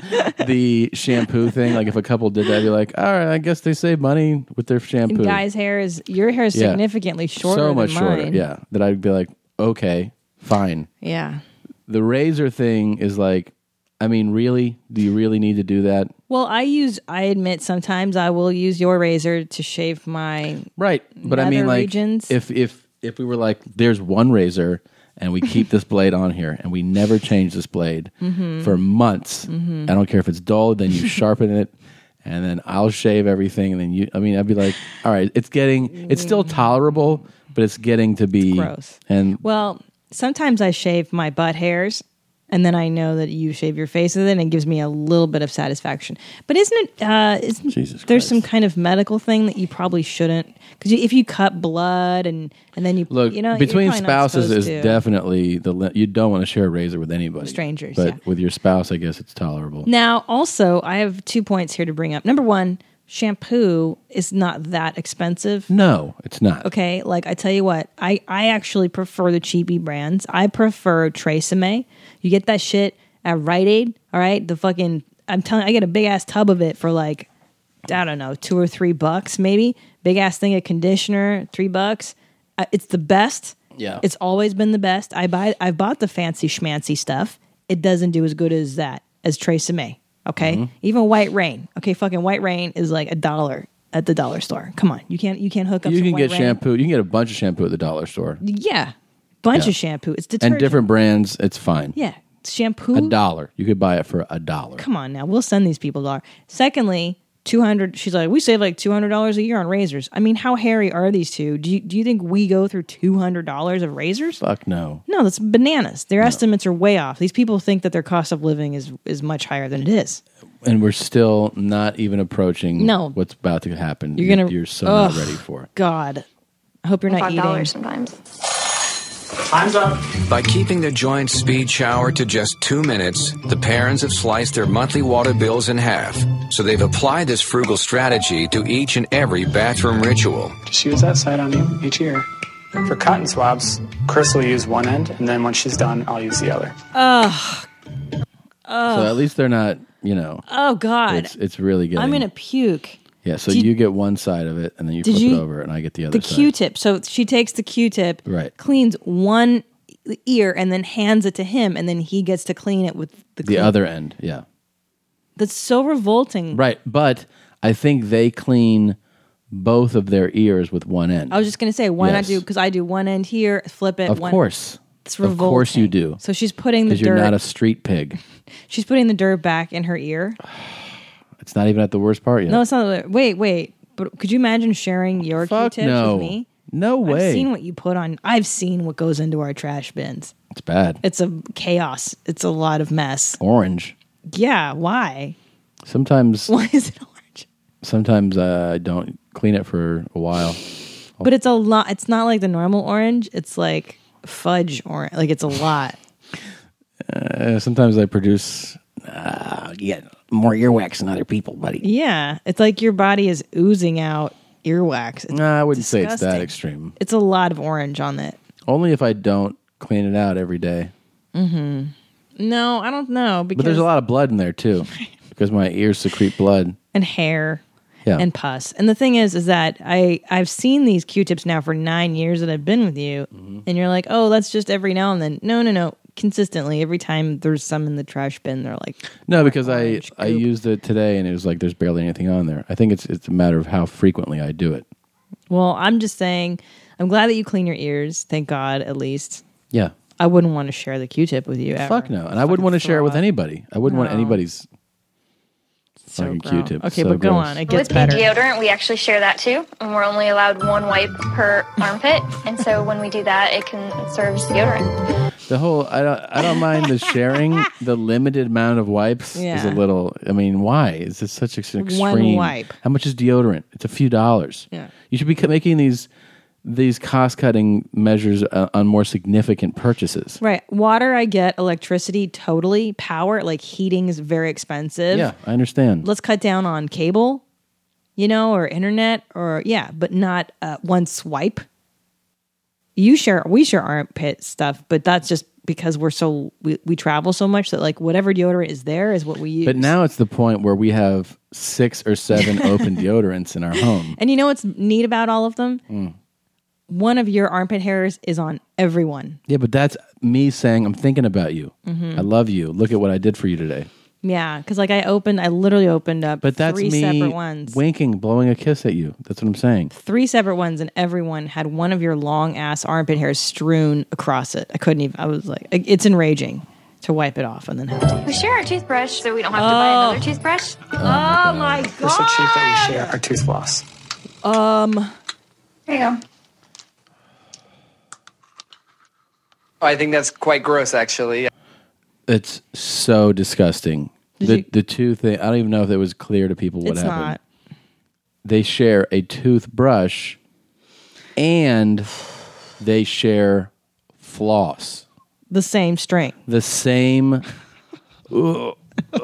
the shampoo thing. Like if a couple did that, I'd be like, all right, I guess they save money with their shampoo. And guys' hair is, your hair is Yeah. significantly shorter so much than mine. shorter. Yeah, that I'd be like, okay, fine. Yeah. The razor thing is like, I mean, really? Do you really need to do that? Well, I use, I admit sometimes I will use your razor to shave my Right. But I mean, nether like, regions. if if if we were like, there's one razor and we keep this blade on here and we never change this blade Mhm. for months, Mhm. I don't care if it's dull, then you sharpen it, and then I'll shave everything, and then you. I mean, I'd be like, all right, it's getting, it's still tolerable, but it's getting to be gross. And Well, sometimes I shave my butt hairs, and then I know that you shave your face with it, and it gives me a little bit of satisfaction. But isn't it? Uh, isn't Jesus there's some kind of medical thing that you probably shouldn't? Because if you cut blood and and then you look, you know you're between probably not spouses supposed is to. definitely the li- you don't want to share a razor with anybody, Strangers, but yeah. with your spouse, I guess it's tolerable. Now, also, I have two points here to bring up. Number one, shampoo is not that expensive. No, it's not. Okay, like I tell you what, I, I actually prefer the cheapy brands. I prefer Tresemme. You get that shit at Rite Aid, all right? The fucking, I'm telling I get a big ass tub of it for like, I don't know, two or three bucks maybe. Big ass thing of conditioner, three bucks. Uh, it's the best. Yeah. It's always been the best. I buy, I've bought the fancy schmancy stuff. It doesn't do as good as that, as Tresemme. Okay, Mhm. even White Rain. Okay, fucking White Rain is like a dollar at the dollar store. Come on, you can't you can't hook up. You some can White get Rain. shampoo. You can get a bunch of shampoo at the dollar store. Yeah, bunch Yeah. of shampoo. It's detergent. And different brands, it's fine. Yeah, shampoo. A dollar. You could buy it for a dollar. Come on now, we'll send these people a dollar. Secondly, two hundred. She's like, we save like two hundred dollars a year on razors. I mean, how hairy are these two? Do you do you think we go through two hundred dollars of razors? Fuck no. No, that's bananas. Their estimates are way off. These people think that their cost of living is is much higher than it is. And we're still not even approaching No. what's about to happen. You're gonna. You're so Ugh, not ready for it. God, I hope you're not Five eating. dollars sometimes. Time's up. By keeping the joint speed shower to just two minutes, the parents have sliced their monthly water bills in half. So they've applied this frugal strategy to each and every bathroom ritual. Just use that side on you each year. For cotton swabs, Chris will use one end, and then when she's done, I'll use the other. Ugh. Ugh. So at least they're not, you know. Oh God, It's it's really getting. I'm gonna puke. Yeah, so Did- you get one side of it, and then you Did flip you- it over, and I get the other The side. Q-tip. So she takes the Q-tip, Right. cleans one the ear and then hands it to him, and then he gets to clean it with the The clean- other end, yeah. That's so revolting. Right, but I think they clean both of their ears with one end. I was just gonna say, why not Yes. do? Because I do one end here, flip it. Of one, course. It's Of revolting. course you do. So she's putting the Because you're dirt. not a street pig. she's putting the dirt back in her ear. It's not even at the worst part yet. No, it's not. Wait, wait. But could you imagine sharing your Fuck Q-tips no. with me? No way. I've seen what you put on. I've seen what goes into our trash bins. It's bad. It's a chaos. It's a lot of mess. Orange. Yeah. Why? Sometimes. Why is it orange? Sometimes uh, I don't clean it for a while. But it's a lot. It's not like the normal orange. It's like fudge orange. Like it's a lot. Uh, sometimes I produce. Uh, yeah, more earwax than other people, buddy. Yeah. It's like your body is oozing out earwax. It's No, I wouldn't say it's that disgusting. extreme. It's a lot of orange on it. Only if I don't clean it out every day. Mm-hmm. No, I don't know because But there's a lot of blood in there too, because my ears secrete blood. and hair. Yeah. And pus. And the thing is, is that I, I've seen these Q-tips now for nine years that I've been with you. Mm-hmm. And you're like, oh, that's just every now and then. No, no, no. Consistently. Every time there's some in the trash bin, they're like, No, because I I used it today and it was like there's barely anything on there. I think it's it's a matter of how frequently I do it. well, I'm just saying, I'm glad that you clean your ears. Thank God, at least. Yeah. I wouldn't want to share the Q-tip with you ever. Fuck no, and I wouldn't want to share it with anybody. I wouldn't want No. anybody's So fucking gross. Q-tip. Okay, So but go gross. on. It gets With better. the deodorant, we actually share that too, and we're only allowed one wipe per armpit. And so when we do that, it can serve as deodorant. The whole I don't I don't mind the sharing. The limited amount of wipes is Yeah. a little. I mean, why is this such an extreme? One wipe. How much is deodorant? It's a few dollars. Yeah. You should be ca- making these these cost cutting measures uh, on more significant purchases. Right. Water, I get. Electricity, totally. Power, like heating is very expensive. Yeah, I understand. Let's cut down on cable, you know, or internet, or yeah, but not uh, one swipe. You share, we share armpit stuff, but that's just because we're so we, we travel so much that like whatever deodorant is there is what we use. But now it's the point where we have six or seven open deodorants in our home. And you know what's neat about all of them? Mm. One of your armpit hairs is on everyone. Yeah, but that's me saying I'm thinking about you. Mhm. I love you. Look at what I did for you today. Yeah, because like I opened, I literally opened up But that's three me separate ones. winking, blowing a kiss at you. That's what I'm saying. Three separate ones, and everyone had one of your long ass armpit hairs strewn across it. I couldn't even. I was like, it's enraging to wipe it off and then have to. We share our toothbrush, so we don't have to buy Oh. another toothbrush. Oh, my god! We're so cheap that we share our tooth floss. Um, There you go. I think that's quite gross, actually. It's so disgusting. Did The you- the two thing. I don't even know if it was clear to people what It's happened. not. They share a toothbrush, and they share floss. the same string. The same. Ugh.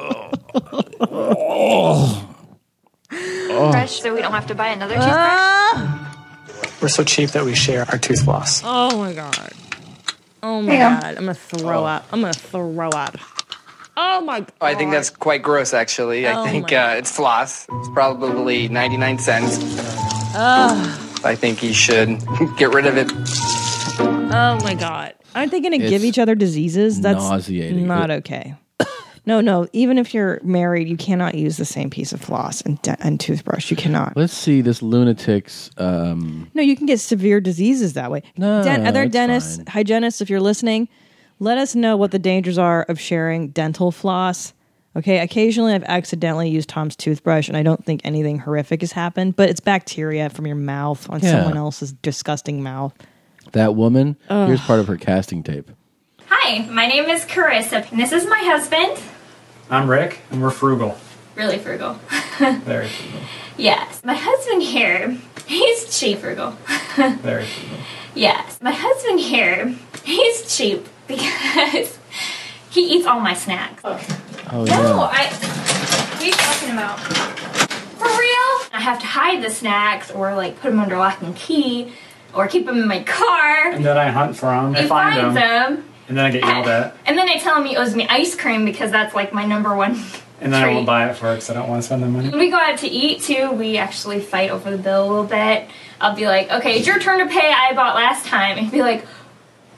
Toothbrush, so we don't have to buy another toothbrush. Ah! We're so cheap that we share our tooth floss. Oh my god! Oh my There you go. god! I'm gonna throw up. I'm gonna throw up. Oh my god! I think that's quite gross, actually. Oh I think my uh, it's floss. It's probably ninety-nine cents. Ugh. I think you should get rid of it. Oh my god! Aren't they gonna give It's each other diseases? That's nauseating. not okay. No, no. Even if you're married, you cannot use the same piece of floss and, de- and toothbrush. You cannot. Let's see this lunatic's. Um, No, you can get severe diseases that way. No, Den- other it's dentists, fine. hygienists, if you're listening, let us know what the dangers are of sharing dental floss. Okay, occasionally I've accidentally used Tom's toothbrush, and I don't think anything horrific has happened, but it's bacteria from your mouth on Yeah. someone else's disgusting mouth. that woman. Ugh. Here's part of her casting tape. Hi, my name is Carissa. And this is my husband. I'm Rick, and we're frugal. Really frugal. Very frugal. Yes. My husband here, he's cheap frugal. Very frugal. Yes. My husband here, he's cheap because he eats all my snacks. Oh No, yeah. I. What are you talking about? For real? I have to hide the snacks or like put them under lock and key or keep them in my car. And then I hunt for them. I He find finds them. them. And then I get yelled at. And then I tell him he owes me ice cream because that's like my number one And then I treat. won't buy it for her because I don't want to spend the money. When we go out to eat too, we actually fight over the bill a little bit. I'll be like, okay, it's your turn to pay. I bought last time. And he'll be like,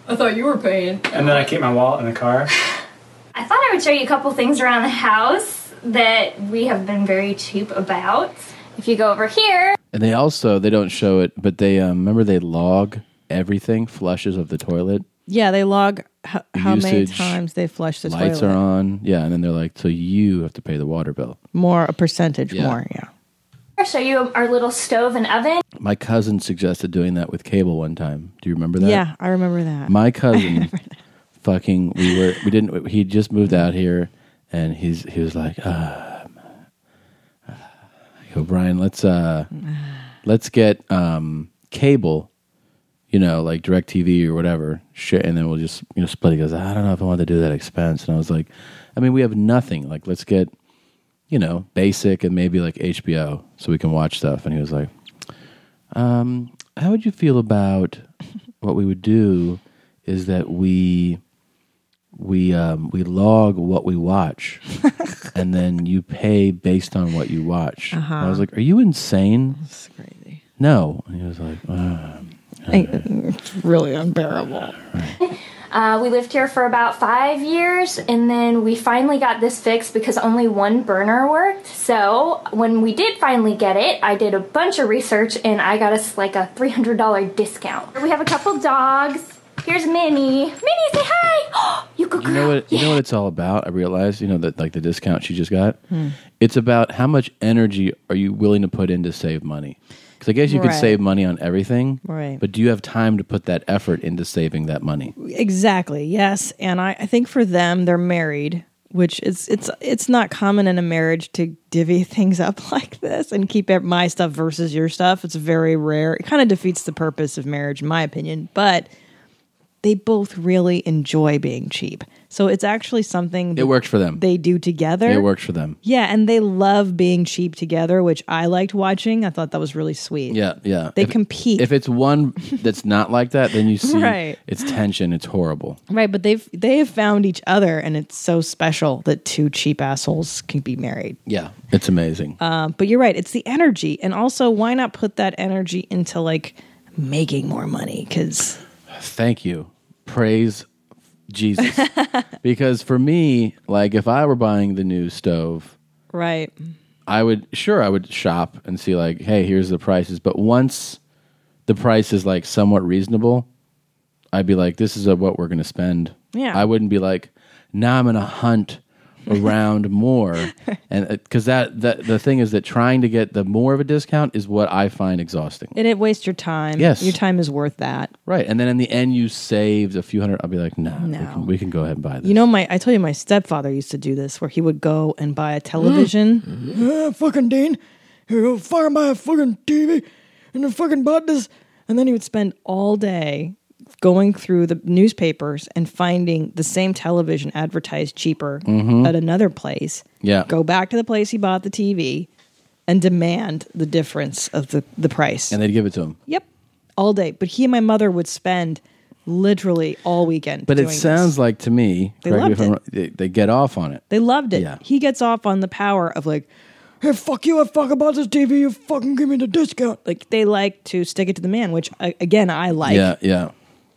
I thought you were paying. And then I keep my wallet in the car. I thought I would show you a couple things around the house that we have been very cheap about. If you go over here. And they also, they don't show it, but they, um, remember they log everything, flushes of the toilet. Yeah, they log h- how many Usage, times they flush the Lights toilet. are on. Yeah, and then they're like, so you have to pay the water bill. More, a percentage Yeah. more, yeah. I'll show you our little stove and oven. My cousin suggested doing that with cable one time. Do you remember that? Yeah, I remember that. My cousin, fucking, we were, we didn't, he just moved out here, and he's, he was like, uh, I go, Brian, let's, uh, let's get, um, cable, you know, like DirecTV or whatever, shit, and then we'll just, you know, split. He goes, I don't know if I want to do that expense. And I was like, I mean, we have nothing. Like, let's get, you know, basic and maybe like H B O so we can watch stuff. And he was like, um, how would you feel about what we would do is that we we um, we log what we watch and then you pay based on what you watch. Uh-huh. And I was like, are you insane? That's crazy. No. And he was like, uh, It's really unbearable. Uh, we lived here for about five years, and then we finally got this fixed because only one burner worked. So when we did finally get it, I did a bunch of research, and I got us like a three hundred dollars discount. We have a couple dogs. Here's Minnie. Minnie, say hi. You go, you know what you know what it's all about? I realized, you know, that like the discount she just got. Hmm. It's about how much energy are you willing to put in to save money? Because I guess you could Right. save money on everything, Right. but do you have time to put that effort into saving that money? Exactly. Yes, and I, I think for them, they're married, which is it's it's not common in a marriage to divvy things up like this and keep ev- my stuff versus your stuff. It's very rare. It kind of defeats the purpose of marriage, in my opinion. But they both really enjoy being cheap, so it's actually something that It works for them. they do together. It works for them. Yeah, and they love being cheap together, which I liked watching. I thought that was really sweet. Yeah, yeah. They if, compete. If it's one that's not like that, then you see Right. it's tension. It's horrible. Right, but they've they have found each other, and it's so special that two cheap assholes can be married. Yeah, it's amazing. Um, but you're right; it's the energy, and also why not put that energy into like making more money? Because Thank you. Praise Jesus. Because for me, like if I were buying the new stove, right, I would sure I would shop and see like, hey, here's the prices. But once the price is like somewhat reasonable, I'd be like, this is a, what we're going to spend. Yeah. I wouldn't be like, now I'm going to hunt around more, and because that that the thing is that trying to get the more of a discount is what I find exhausting. and it wastes your time. Yes. your time is worth that. Right, and then in the end, you saved a few hundred. I'll be like, no, No. We, can, we can go ahead and buy this. You know, my I told you my stepfather used to do this, where he would go and buy a television. Mm. "Ah, fucking Dean, here, go fucking buy a fucking T V, and then fucking bought this, and then he would spend all day going through the newspapers and finding the same television advertised cheaper Mhm. at another place. Yeah. Go back to the place he bought the T V and demand the difference of the, the price. and they'd give it to him. Yep. All day. But he and my mother would spend literally all weekend But it doing sounds this. like to me, They correct me loved if I'm it. wrong, they, they get off on it. They loved it. Yeah. He gets off on the power of like, hey, fuck you, I fucking bought this T V, you fucking give me the discount. Like, they like to stick it to the man, which, I, again, I like. yeah, yeah.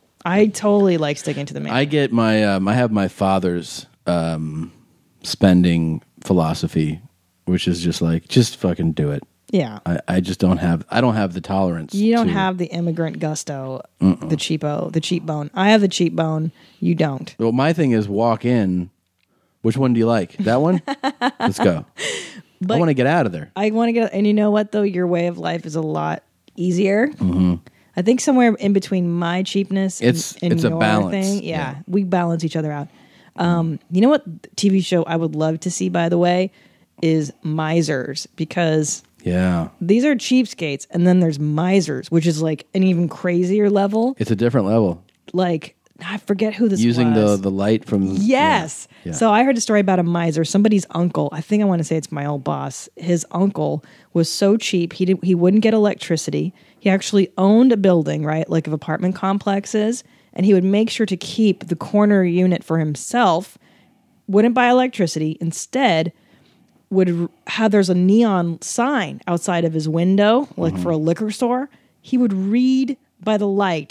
I totally like sticking to the man. I get my, um, I have my father's um, spending philosophy, which is just like, just fucking do it. yeah. I, I just don't have, I don't have the tolerance. You don't to- have the immigrant gusto, Mm-mm. the cheapo, the cheap bone. I have the cheap bone. You don't. Well, my thing is walk in. Which one do you like? That one? Let's go. But I want to get out of there. I want to get, and you know what, though? Your way of life is a lot easier. Mm-hmm. I think somewhere in between my cheapness and, It's- and it's a your balance. thing, yeah, Yeah. we balance each other out. Um, you know what T V show I would love to see, by the way, is Misers, because Yeah. these are cheapskates, and then there's Misers, which is like an even crazier level. It's a different level. Like, I forget who this Using was. the, the light from. Yes. Yeah. So I heard a story about a miser. Somebody's uncle, I think I want to say it's my old boss. His uncle was so cheap, he did, he wouldn't get electricity. He actually owned a building, right, like of apartment complexes, and he would make sure to keep the corner unit for himself, wouldn't buy electricity, instead would have, there's a neon sign outside of his window, like for a liquor store. He would read by the light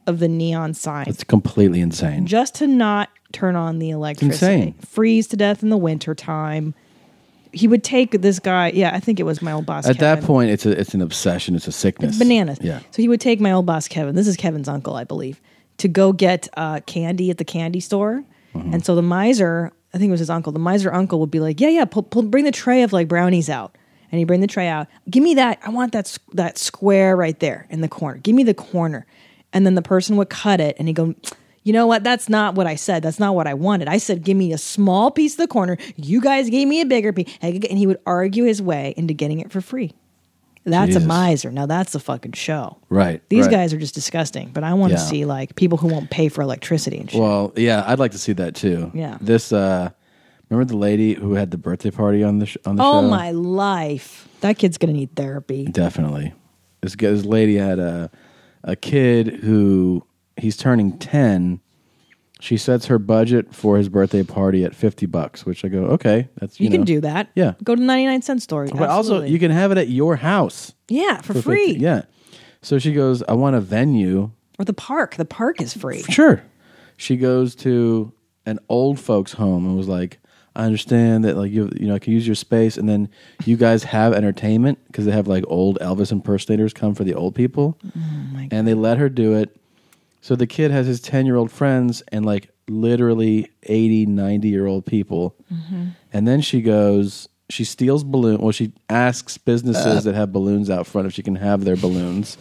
of the neon sign. It's completely insane. Just to not turn on the electricity. insane. Freeze to death in the winter time. He would take this guy. Yeah, I think it was my old boss. At Kevin. that point, it's a it's an obsession. It's a sickness. It's bananas. Yeah. So he would take my old boss Kevin. This is Kevin's uncle, I believe, to go get uh, candy at the candy store. Mm-hmm. And so the miser, I think it was his uncle. The miser uncle would be like, "Yeah, yeah, pull, pull, bring the tray of like brownies out." And he'd bring the tray out. Give me that. I want that s- that square right there in the corner. Give me the corner. And then the person would cut it, and he'd go, "You know what? That's not what I said. That's not what I wanted. I said, give me a small piece of the corner. You guys gave me a bigger piece." And he would argue his way into getting it for free. That's Jesus. a miser. Now that's a fucking show. Right. These right. guys are just disgusting. But I want to Yeah. see like people who won't pay for electricity and shit. Well, yeah, I'd like to see that too. Yeah. This. uh Remember the lady who had the birthday party on the sh- on the Oh show? my life. That kid's gonna need therapy. Definitely. This g- this lady had a a kid who he's turning ten. She sets her budget for his birthday party at fifty bucks, which I go, okay, that's you, You can know. do that. Yeah. Go to the ninety-nine cent store. But also, Absolutely. you can have it at your house Yeah, for, for free. fifty Yeah. So she goes, I want a venue. Or the park. The park is free. Sure. She goes to an old folks home and was like, I understand that, like, you you know, I can use your space, and then you guys have entertainment because they have like old Elvis impersonators come for the old people, and they let her do it. So the kid has his ten year old friends and like literally eighty, ninety year old people, and then she goes, she steals balloon. Well, she asks businesses that have balloons out front if she can have their balloons.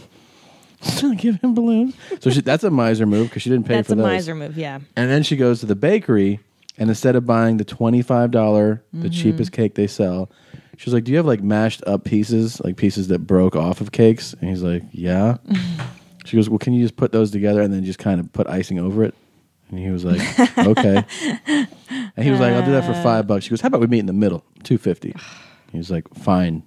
Give him balloons. So she, that's a miser move because she didn't pay That's for a those. miser move, yeah. And then she goes to the bakery, and instead of buying the twenty-five dollars, the Mhm. cheapest cake they sell, she's like, do you have like mashed up pieces, like pieces that broke off of cakes? And he's like, yeah. She goes, well, can you just put those together and then just kind of put icing over it? And he was like, okay. And he was like, I'll do that for five bucks. She goes, how about we meet in the middle, two fifty. He was like, fine.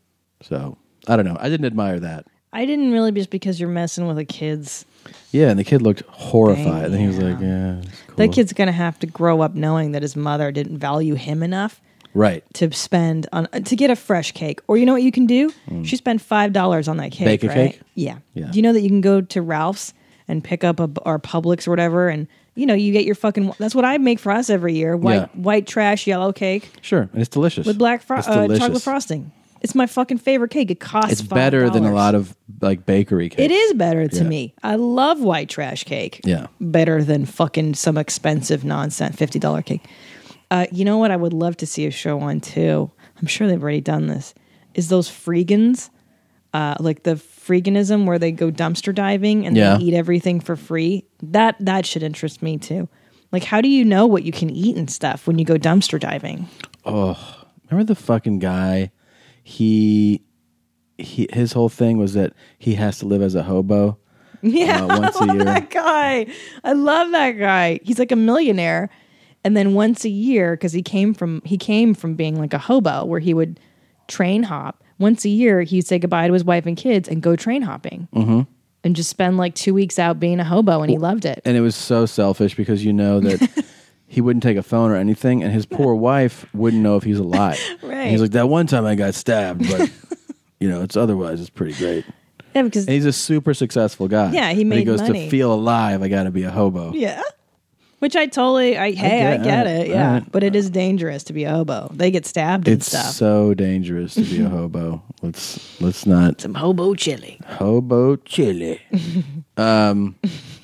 So I don't know. I didn't admire that. I didn't really, just because you're messing with the kids. Yeah, and the kid looked horrified. And he was like, yeah, it's cool. That kid's going to have to grow up knowing that his mother didn't value him enough Right. to spend on to get a fresh cake. Or you know what you can do? She spent five dollars on that cake. Bake a right? cake? Yeah. Yeah. Do you know that you can go to Ralph's and pick up a or Publix or whatever, and you know you get your fucking. That's what I make for us every year. White Yeah. white trash yellow cake Sure, and it's delicious. with black fro- It's uh, delicious. chocolate frosting. It's my fucking favorite cake. It costs. It's better than a five dollars. lot of like bakery cakes. It is better to Yeah. me. I love white trash cake. Yeah. Better than fucking some expensive nonsense fifty dollar cake. Uh, you know what I would love to see a show on too? I'm sure they've already done this. Is those freegans, uh, like the freeganism where they go dumpster diving and Yeah. they eat everything for free? That that should interest me too. Like, how do you know what you can eat and stuff when you go dumpster diving? Oh, remember the fucking guy? He, he, his whole thing was that he has to live as a hobo. Yeah, uh, once I a love year. that guy. I love that guy. He's like a millionaire, and then once a year, because he came from he came from being like a hobo, where he would train hop. Once a year, he'd say goodbye to his wife and kids and go train hopping, Mm-hmm. and just spend like two weeks out being a hobo, and he loved it. And it was so selfish because you know that he wouldn't take a phone or anything, and his poor wife wouldn't know if he's alive. Right. And he's like, that one time I got stabbed, but you know, it's otherwise it's pretty great. Yeah, because And he's a super successful guy. Yeah, he But made he goes money. to feel alive. I got to be a hobo. yeah, which I totally I hey I get- get, all right, it. Yeah, all right. but it is dangerous to be a hobo. They get stabbed and It's stuff. so dangerous to be a hobo. Let's let's not Some hobo chili. hobo chili. um,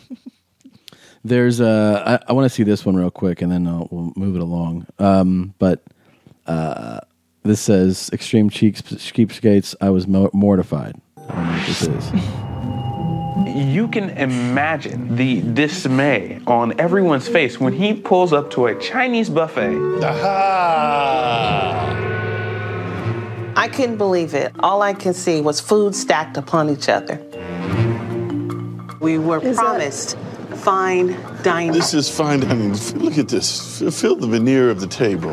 there's a. I, I want to see this one real quick, and then I'll, we'll move it along. Um, but uh, this says extreme cheeks cheapskates. I was mo- mortified. I don't know what this is. You can imagine the dismay on everyone's face when he pulls up to a Chinese buffet. I couldn't believe it. All I can see was food stacked upon each other. We were promised fine dining. This is fine dining. Look at this. Feel the veneer of the table.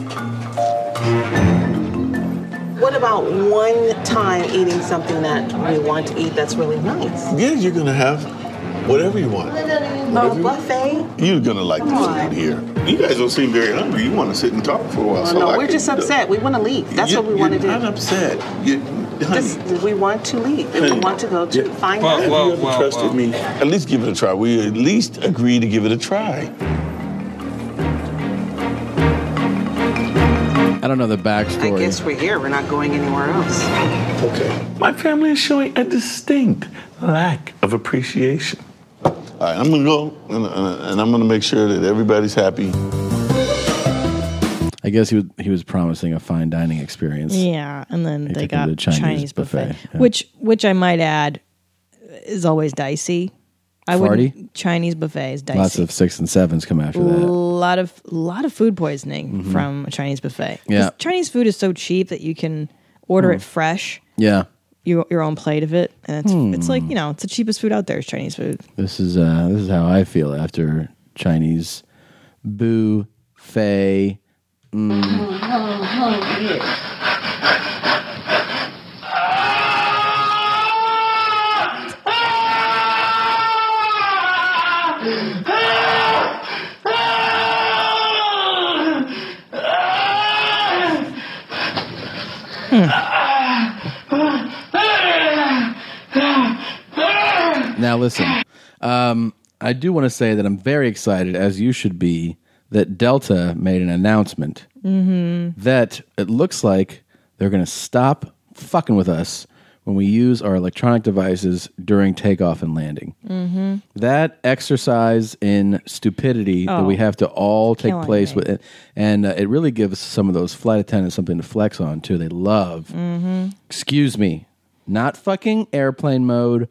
What about one time eating something that we want to eat that's really nice? Yeah, you're gonna have whatever you want. A buffet? You're gonna like the Come food here. You guys don't seem very hungry. You want to sit and talk for a while. Oh, so no, I we're can- just upset. We want to leave. That's You- what we want to do. You're not upset. You, Just, we want to leave. And we want to go to find out. If you ever trusted me, at least give it a try. We at least agree to give it a try. I don't know the backstory. I guess we're here. We're not going anywhere else. Okay. My family is showing a distinct lack of appreciation. All right, I'm gonna go and, and I'm gonna make sure that everybody's happy. I guess he was he was promising a fine dining experience. Yeah, and then He they took him got to Chinese Chinese, buffet, buffet, yeah. which which I might add is always dicey. I Farty? would Chinese buffet is dicey. Lots of six and sevens come after A that. lot of lot of food poisoning Mhm. from a Chinese buffet. 'Cause Yeah. Chinese food is so cheap that you can order Hmm. it fresh. Yeah. Your your own plate of it, and it's Hmm. it's like you know it's the cheapest food out there is Chinese food. This is uh, this is how I feel after Chinese buffet. Mm. Now listen, um, I do want to say that I'm very excited, as you should be, that Delta made an announcement Mm-hmm. that it looks like they're going to stop fucking with us when we use our electronic devices during takeoff and landing. Mm-hmm. That exercise in stupidity that Oh, we have to all take killing place me. with, and uh, it really gives some of those flight attendants something to flex on too. They love, Mm-hmm. excuse me, not fucking airplane mode,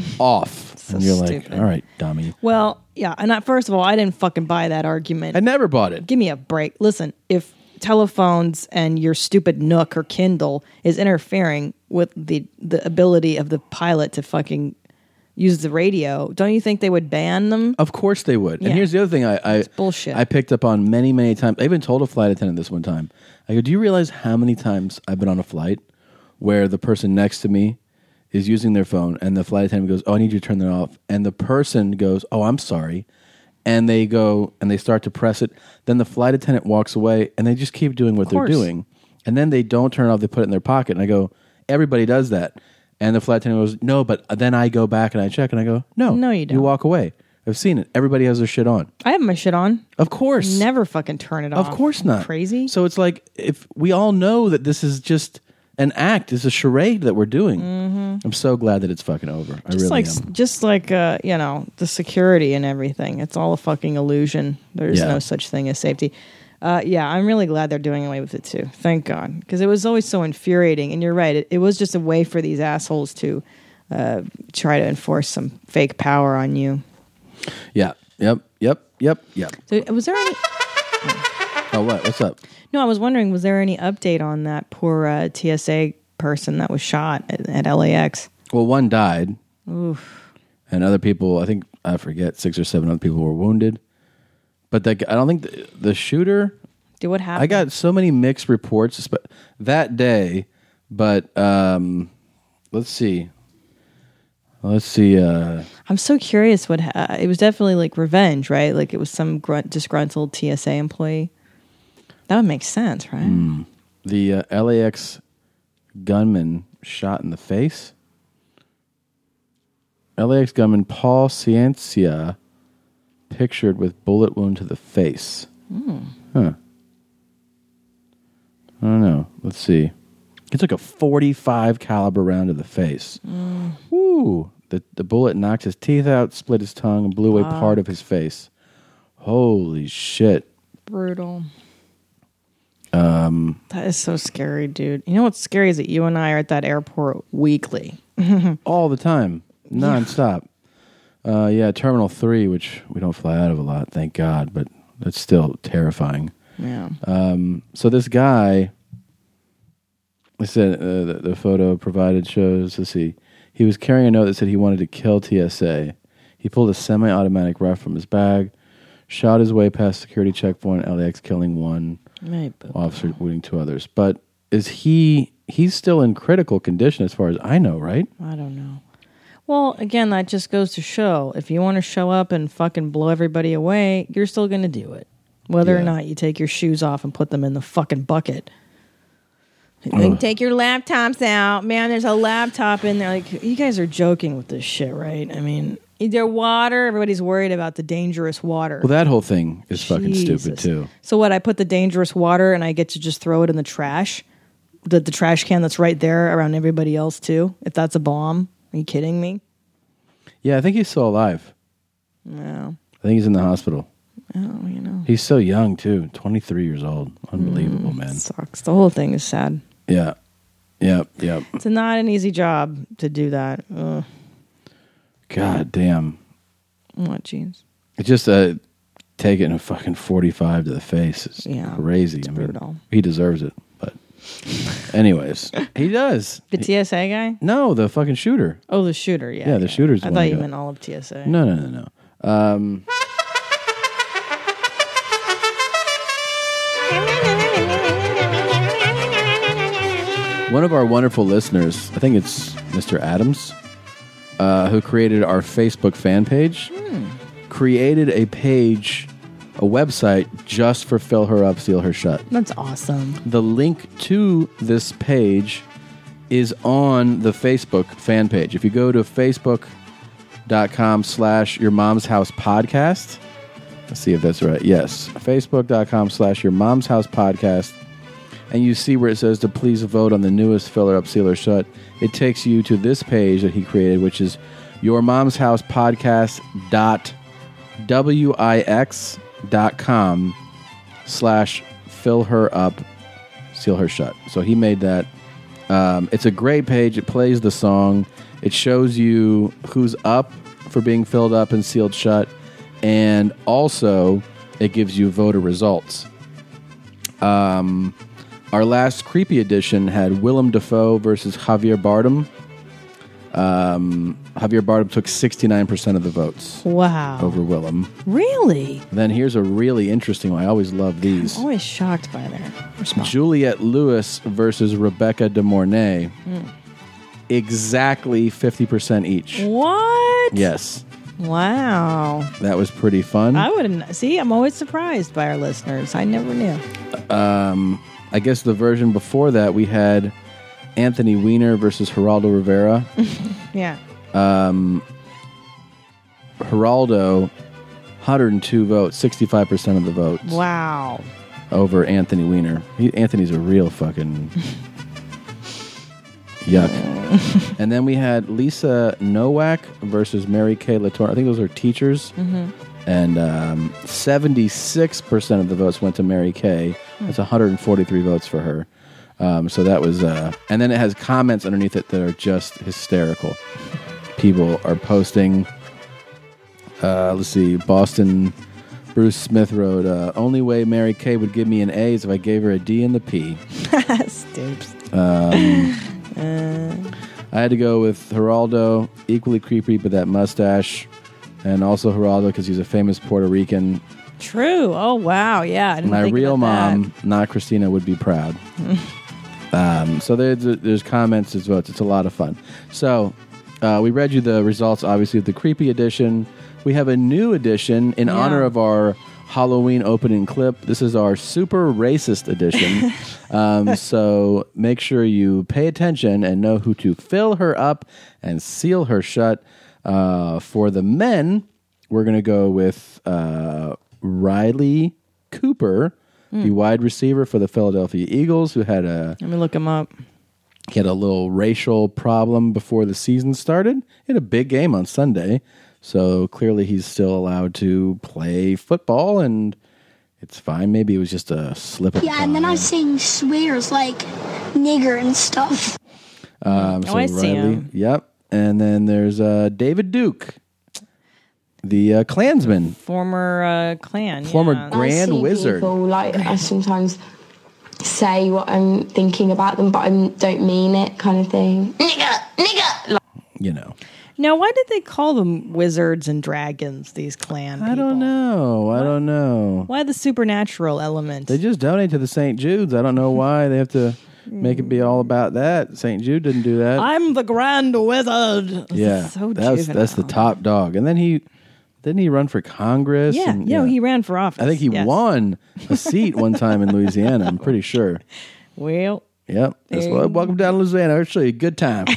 off. and you're stupid. like, all right, dummy. Well, yeah, and I, first of all, I didn't fucking buy that argument. I never bought it. Give me a break. Listen, if telephones and your stupid Nook or Kindle is interfering with the the ability of the pilot to fucking use the radio, don't you think they would ban them? Of course they would. Yeah. And here's the other thing I, I bullshit. I picked up on many, many times. I even told a flight attendant this one time. I go, do you realize how many times I've been on a flight where the person next to me is using their phone and the flight attendant goes, oh, I need you to turn that off. And the person goes, oh, I'm sorry. And they go and they start to press it. Then the flight attendant walks away and they just keep doing what Of they're course. doing. And then they don't turn it off. They put it in their pocket. And I go, everybody does that. And the flight attendant goes, no, but then I go back and I check and I go, no, No, you You don't. walk away. I've seen it. Everybody has their shit on. I have my shit on. Of course. Never fucking turn it off. Of course not. Crazy. So it's like, if we all know that this is just an act, it's a charade that we're doing. Mhm. I'm so glad that it's fucking over. I Just really like am. just like uh, you know, the security and everything. It's all a fucking illusion. There's Yeah. no such thing as safety. Uh, yeah, I'm really glad they're doing away with it too. Thank God, because it was always so infuriating. And you're right, it, it was just a way for these assholes to uh, try to enforce some fake power on you. Yeah. Yep. Yep. Yep. Yep. So, was there any? Oh, what? What's up? No, I was wondering, was there any update on that poor uh, T S A person that was shot at, at L A X? Well, one died. Oof. And other people, I think, I forget, six or seven other people were wounded. But the, I don't think the, the shooter. Dude, what happened? I got so many mixed reports espe- that day. But um, let's see. Let's see. Uh, I'm so curious what ha- it was. Definitely like revenge, right? Like it was some grunt, disgruntled T S A employee. That would make sense, right? hmm. The uh, L A X gunman shot in the face. L A X gunman Paul Ciencia pictured with bullet wound to the face. Hmm. Huh. I don't know. Let's see. He took a forty-five caliber round to the face. Mm. Woo! The the bullet knocked his teeth out, split his tongue, and blew away Wow. part of his face. Holy shit! Brutal. Um, That is so scary, dude. You know what's scary is that you and I are at that airport weekly. all the time, nonstop. Uh, yeah, Terminal Three, which we don't fly out of a lot, thank God, but that's still terrifying. Yeah. Um, so this guy, I said uh, the, the photo provided shows. Let's see, he was carrying a note that said he wanted to kill T S A. He pulled a semi-automatic rifle from his bag, shot his way past security checkpoint, L A X killing one Right, but- officer, wounding two others. But is he? He's still in critical condition, as far as I know, right? I don't know. Well, again, that just goes to show if you want to show up and fucking blow everybody away, you're still going to do it, whether or Yeah. not you take your shoes off and put them in the fucking bucket. Like, take your laptops out. Man, there's a laptop in there. Like, you guys are joking with this shit, right? I mean, either water, everybody's worried about the dangerous water. Well, that whole thing is fucking Jesus. stupid too. So what, I put the dangerous water and I get to just throw it in the trash? The, the trash can that's right there around everybody else too? If that's a bomb? Are you kidding me? Yeah, I think he's still alive. No. I think he's in the hospital. Oh, you know. He's so young too, twenty-three years old. Unbelievable, Mm, man. Sucks. The whole thing is sad. Yeah. Yep, yep. It's not an easy job to do that. Ugh. God damn. What, jeans? It's just uh, taking a fucking forty-five to the face is Yeah, crazy. it's I mean, brutal. he deserves it. But anyways, he does. The T S A guy? No, the fucking shooter. Oh, the shooter, yeah. Yeah, the shooter's the I one thought who you got- meant all of T S A. No, no, no, no. Um, one of our wonderful listeners, I think it's Mister Adams, uh, who created our Facebook fan page, created a page, a website just for Fill Her Up, Seal Her Shut. That's awesome. The link to this page is on the Facebook fan page. If you go to facebook.com slash your mom's house podcast, let's see if that's right. Yes, facebook.com slash your mom's house podcast. And you see where it says to please vote on the newest Fill Her Up, Seal Her Shut. It takes you to this page that he created, which is your mom's house podcast dot wix dot com slash fill her up, seal her shut. So he made that. Um, it's a great page. It plays the song. It shows you who's up for being filled up and sealed shut. And also, it gives you voter results. Um, our last Creepy edition had Willem Dafoe versus Javier Bardem. Um, Javier Bardem took sixty-nine percent of the votes. Wow. Over Willem. Really? Then here's a really interesting one. I always love these. I'm always shocked by their response. Juliette Lewis versus Rebecca De Mornay. Mm. Exactly fifty percent each. What? Yes. Wow. That was pretty fun. I wouldn't. See, I'm always surprised by our listeners. I never knew. Um, I guess the version before that, we had Anthony Weiner versus Geraldo Rivera. Yeah. Um, Geraldo, one hundred two votes, sixty-five percent of the votes. Wow. Over Anthony Weiner. He, Anthony's a real fucking yuck. And then we had Lisa Nowak versus Mary Kay Latour. I think those are teachers. Mhm. And um, seventy-six percent of the votes went to Mary Kay. That's one hundred forty-three votes for her. Um, so that was... Uh, and then it has comments underneath it that are just hysterical. People are posting... Uh, let's see. Boston... Bruce Smith wrote, uh, only way Mary Kay would give me an A is if I gave her a D in the P. Stoops. Um, Uh, I had to go with Geraldo, equally creepy, but that mustache. And also Geraldo because he's a famous Puerto Rican. True. Oh, wow. Yeah. I didn't My think real about mom, not Christina, would be proud. um, so there's, there's comments as votes. It's a lot of fun. So uh, we read you the results, obviously, of the Creepy edition. We have a new edition in Yeah. honor of our Halloween opening clip. This is our super racist edition. um, so make sure you pay attention and know who to fill her up and seal her shut. Uh, for the men, we're going to go with uh, Riley Cooper, Hmm. the wide receiver for the Philadelphia Eagles, who had a Let me look him up. he had a little racial problem before the season started. He had a big game on Sunday. So clearly he's still allowed to play football, and it's fine. Maybe it was just a slip of Yeah, and then I was saying swears like nigger and stuff. Um, Oh, I see him. Yep. And then there's uh, David Duke, the uh, Klansman. Former uh, clan. Former yeah. Grand I see Wizard. People, like, I sometimes say what I'm thinking about them, but I don't mean it, kind of thing. Nigga, nigga. Like, You know. Now, why did they call them wizards and dragons, these clan people? I don't know. I don't know. Why the supernatural element? They just donate to the Saint Jude's. I don't know why they have to make it be all about that. Saint Jude didn't do that. I'm the Grand Wizard. This yeah, is so that's that's the top dog. And then he didn't he run for Congress? Yeah, and, no, he ran for office. I think he yes. won a seat one time in Louisiana. I'm pretty sure. Well, Yep. That's There why, you welcome down to Louisiana. I'll show you a good time.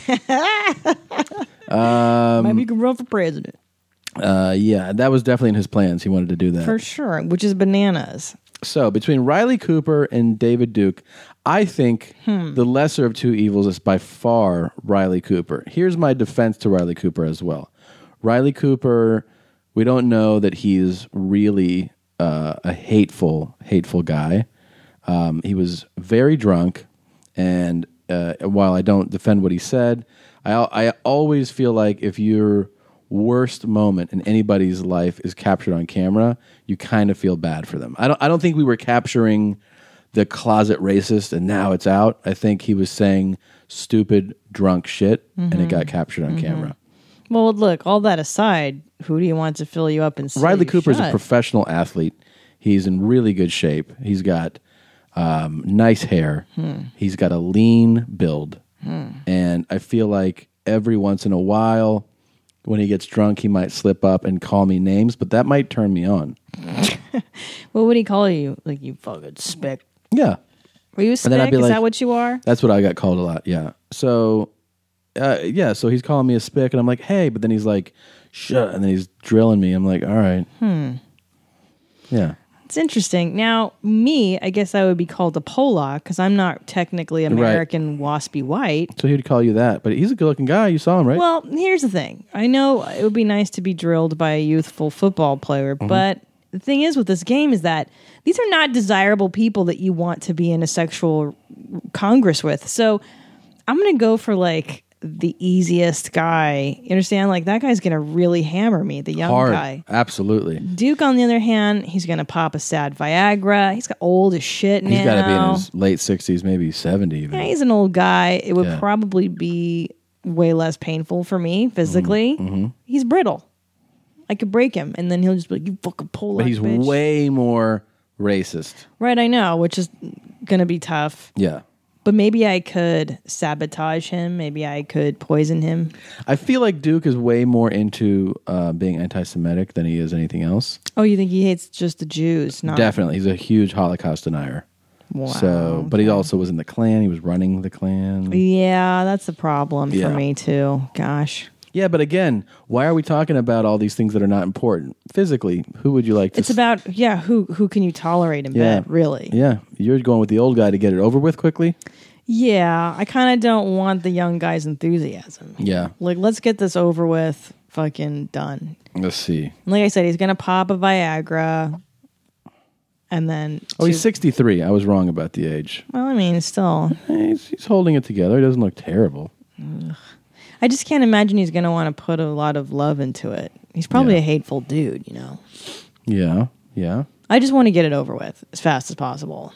um, Maybe you can run for president. uh, yeah, that was definitely in his plans. He wanted to do that. For sure, which is bananas. So between Riley Cooper and David Duke, I think Hmm. the lesser of two evils is by far Riley Cooper. Here's my defense to Riley Cooper as well. Riley Cooper, we don't know that he's really uh, a hateful, hateful guy. Um, he was very drunk, and uh, while I don't defend what he said, I, I always feel like if your worst moment in anybody's life is captured on camera, you kind of feel bad for them. I don't. I don't think we were capturing the closet racist, and now it's out. I think he was saying stupid, drunk shit, and it Mhm. got captured on Mhm. camera. Well, look, all that aside, who do you want to fill you up and say Riley you Cooper is a shut? professional athlete. He's in really good shape. He's got um, nice hair. Hmm. He's got a lean build. Hmm. And I feel like every once in a while, when he gets drunk, he might slip up and call me names, but that might turn me on. What would he call you? Like, you fucking spick. Yeah. Were you a And spick? then I'd be Is like- that what you are? That's what I got called a lot. Yeah. So, uh, yeah. So he's calling me a spick, and I'm like, hey, but then he's like, shut. And then he's drilling me. I'm like, all right. Hmm. Yeah. It's interesting. Now, me, I guess I would be called a Polak because I'm not technically Right. American waspy white. So he'd call you that, but he's a good looking guy. You saw him, right? Well, here's the thing. I know it would be nice to be drilled by a youthful football player, Mhm. but the thing is with this game is that these are not desirable people that you want to be in a sexual congress with. So I'm going to go for like the easiest guy. You understand? Like that guy's going to really hammer me, the young Hard. guy. Absolutely. Duke, on the other hand, he's going to pop a sad Viagra. He's got old as shit now. He's got to be in his late sixties, maybe seventy even. Yeah, he's an old guy. It would Yeah. probably be way less painful for me physically. Mhm. He's brittle. I could break him, and then he'll just be like, "You fucking pull But he's bitch." way more racist. Right, I know, which is going to be tough. Yeah. But maybe I could sabotage him. Maybe I could poison him. I feel like Duke is way more into uh, being anti-Semitic than he is anything else. Oh, you think he hates just the Jews? Not Definitely. He's a huge Holocaust denier. Wow, So, but he also was in the Klan. He was running the Klan. Yeah, that's the problem Yeah. for me too. Gosh. Yeah, but again, why are we talking about all these things that are not important? Physically, who would you like to It's about yeah, who who can you tolerate in Yeah. bed, really? Yeah, you're going with the old guy to get it over with quickly? Yeah, I kind of don't want the young guy's enthusiasm. Yeah. Like, let's get this over with, fucking done. Let's see. Like I said, he's gonna pop a Viagra, and then Oh, he's two- sixty-three. I was wrong about the age. well, I mean, still, He's, he's holding it together. He doesn't look terrible. I just can't imagine he's gonna want to put a lot of love into it. He's probably a hateful dude, you know. Yeah, yeah. I just want to get it over with as fast as possible.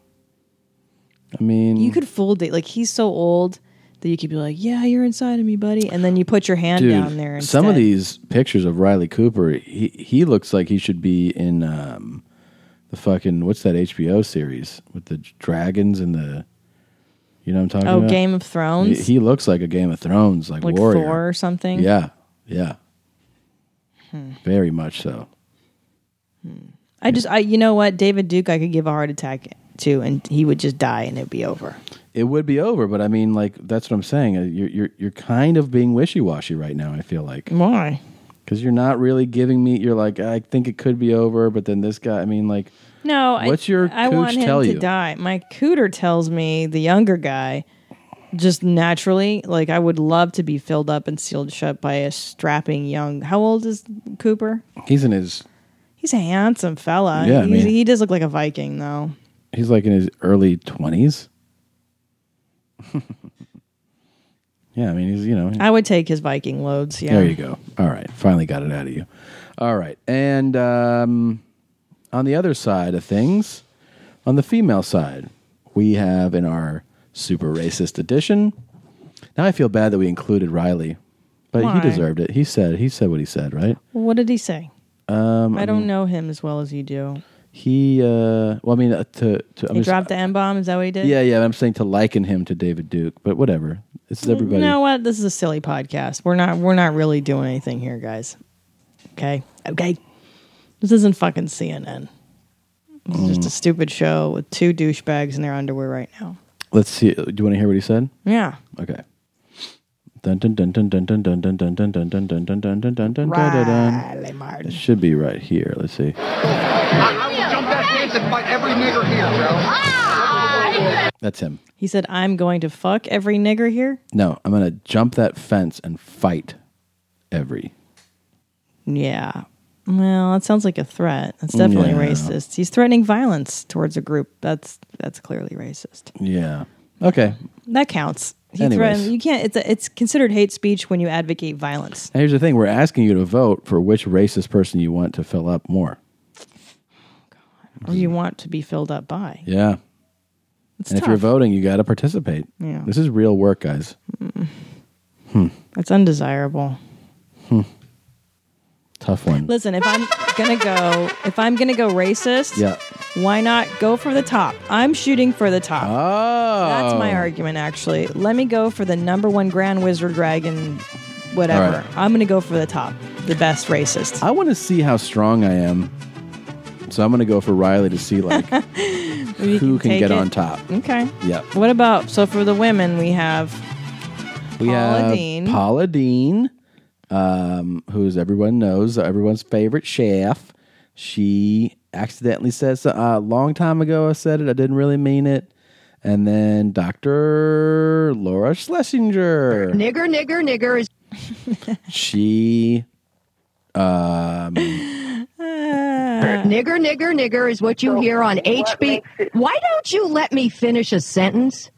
I mean, You could fool date like he's so old that you could be like, "Yeah, you're inside of me, buddy," and then you put your hand dude, down there. some of instead. these pictures of Riley Cooper, he he looks like he should be in um, the fucking what's that H B O series with the dragons and the, you know what I'm talking Oh, about? Game of Thrones? He, he looks like a Game of Thrones like, like warrior Thor or something. Yeah, yeah, Hmm. very much so. I just, I, you know what, David Duke, I could give a heart attack to, and he would just die, and it'd be over. It would be over, but I mean, like that's what I'm saying. Uh, You're you're you're kind of being wishy washy right now. I feel like Why? because you're not really giving me. You're like, I think it could be over, but then this guy. I mean, like, No, what's I, your I cooch want him tell to you? die. My cooter tells me the younger guy, just naturally, like I would love to be filled up and sealed shut by a strapping young. How old is Cooper? He's in his. He's a handsome fella. Yeah, I He's- mean- he does look like a Viking, though. He's like in his early twenties. Yeah, I mean, he's you know. I would take his Viking loads. Yeah, There you go. All right, finally got it out of you. All right, and um, on the other side of things, on the female side, we have in our super racist edition. Now I feel bad that we included Riley, but Why? he deserved it. He said he said what he said, right? What did he say? Um, I don't mean, know him as well as you do. He, uh, well, I mean, uh, to, to I'm He just- dropped the M bomb. Is that what he did? Yeah, yeah. I'm saying to liken him to David Duke, but whatever. This is everybody. You know what? This is a silly podcast. We're not. We're not really doing anything here, guys. Okay. Okay. This isn't fucking C N N. This is just a Mm. stupid show with two douchebags in their underwear right now. Let's see. Do you want to hear what he said? Yeah. Okay. Dun dun dun dun dun dun dun dun dun dun dun dun dun dun dun dun dun Riley Martin. It should be right here. Let's see. I will jump that fence and fight every nigger here, bro. That's him. He said, I'm going to fuck every nigger here? No, I'm going to jump that fence and fight every. Yeah. Well, that sounds like a threat. That's definitely Yeah. racist. He's threatening violence towards a group. That's that's clearly racist. Yeah. Okay. That counts. He Anyways. threatened. You can't. It's a, it's considered hate speech when you advocate violence. Now, here's the thing. We're asking you to vote for which racist person you want to fill up more. Or you want to be filled up by. Yeah. It's and tough. if you're voting, you got to participate. Yeah. This is real work, guys. Mm. Hmm. It's undesirable. Hmm. Tough one. Listen, if I'm gonna go, if I'm gonna go racist, Yeah. why not go for the top? I'm shooting for the top. Oh, That's my argument. Actually, let me go for the number one Grand Wizard Dragon, whatever. All right. I'm gonna go for the top, the best racist. I want to see how strong I am. So I'm going to go for Riley to see like You who can take get it. on top. Okay. Yep. What about so for the women we have We Paula have Deen. Paula Deen, um, who's everyone knows, everyone's favorite chef. She accidentally says a uh, long time ago I said it, I didn't really mean it. And then Doctor Laura Schlesinger. Nigger, nigger, nigger is. She um Nigger, nigger, nigger is what you hear on H B. Why don't you let me finish a sentence?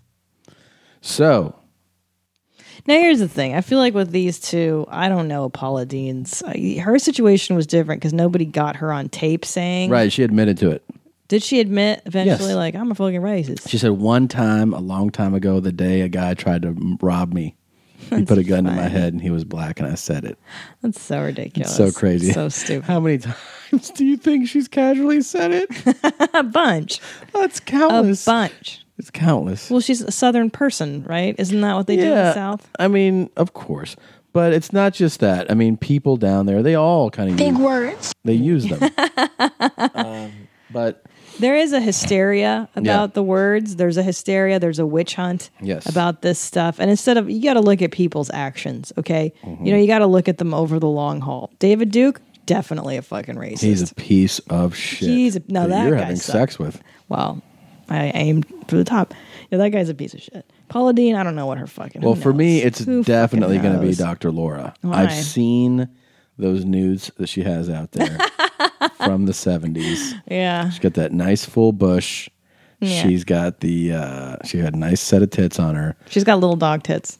So Now here's the thing. I feel like with these two, I don't know Paula Deen's. I- Her situation was different because nobody got her on tape saying. right, she admitted to it. Did she admit eventually, Yes. like, I'm a fucking racist? She said one time, a long time ago, the day a guy tried to m- rob me, he put a gun to my head and he was black, and I said it. That's so ridiculous. It's so crazy. So stupid. How many times do you think she's casually said it? A bunch. That's countless. A bunch. It's countless. Well, she's a Southern person, right? Isn't that what they do in the South? I mean, of course. But it's not just that. I mean, people down there, they all kind of Big use, words. They use them. um, but There is a hysteria about Yeah. the words. There's a hysteria. There's a witch hunt Yes. about this stuff. And instead of, you got to look at people's actions, okay? Mm-hmm. You know, you got to look at them over the long haul. David Duke, definitely a fucking racist. he's a piece of shit. He's a, no, that you're guy having sucks. sex with. Well, I aimed for the top. Yeah, that guy's a piece of shit. Paula Deen, I don't know what her fucking. Well, who for me, knows? it's Who definitely fucking going to be knows? Doctor Laura. Why? I've seen those nudes that she has out there from the seventies. Yeah. She's got that nice full bush. Yeah. She's got the, uh, she had a nice set of tits on her. She's got little dog tits.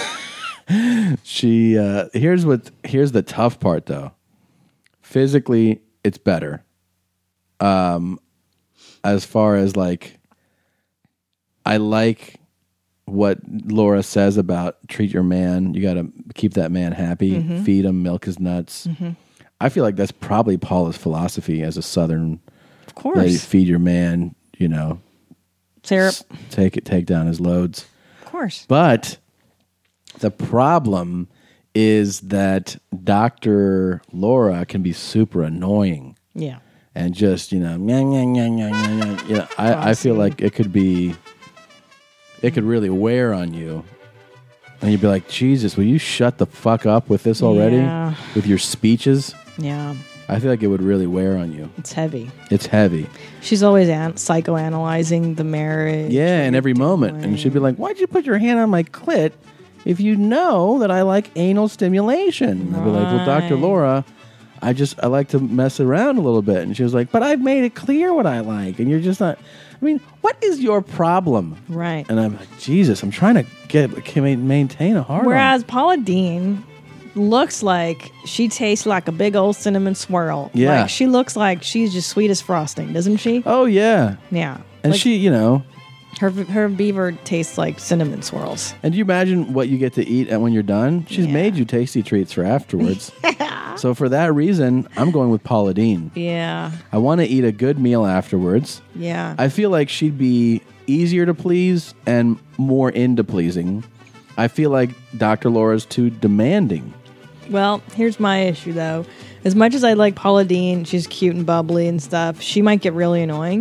She, uh, here's what, here's the tough part though. Physically, it's better. Um, as far as like, I like what Laura says about treat your man. You got to keep that man happy, Mhm. feed him, milk his nuts. Mhm. I feel like that's probably Paula's philosophy as a Southern. Of course. lady, feed your man, you know, Syrup. s- take it, take down his loads. Of course. But the problem is that Doctor Laura can be super annoying. Yeah. And just, you know, nyah, nyah, nyah, nyah, nyah, nyah. You know, I, I feel like it could be, it could really wear on you. And you'd be like, Jesus, will you shut the fuck up with this already? Yeah. With your speeches? Yeah. I feel like it would really wear on you. It's heavy. It's heavy. She's always an- psychoanalyzing the marriage. Yeah, in every moment. And she'd be like, why'd you put your hand on my clit if you know that I like anal stimulation? I'd be like, well, Doctor Right. Laura, I just, I like to mess around a little bit. And she was like, but I've made it clear what I like. And you're just not, I mean, what is your problem? Right. And I'm like, Jesus, I'm trying to get, can I maintain a hard Whereas Paula Deen looks like she tastes like a big old cinnamon swirl. Yeah. Like she looks like she's just sweet as frosting, doesn't she? Oh, yeah. Yeah. And Like, she, you know, her her beaver tastes like cinnamon swirls. and do you imagine what you get to eat and when you're done? She's made you tasty treats for afterwards. So for that reason, I'm going with Paula Deen. Yeah. I want to eat a good meal afterwards. Yeah. I feel like she'd be easier to please and more into pleasing. I feel like Doctor Laura's too demanding. Well, here's my issue though. As much as I like Paula Deen, she's cute and bubbly and stuff, she might get really annoying.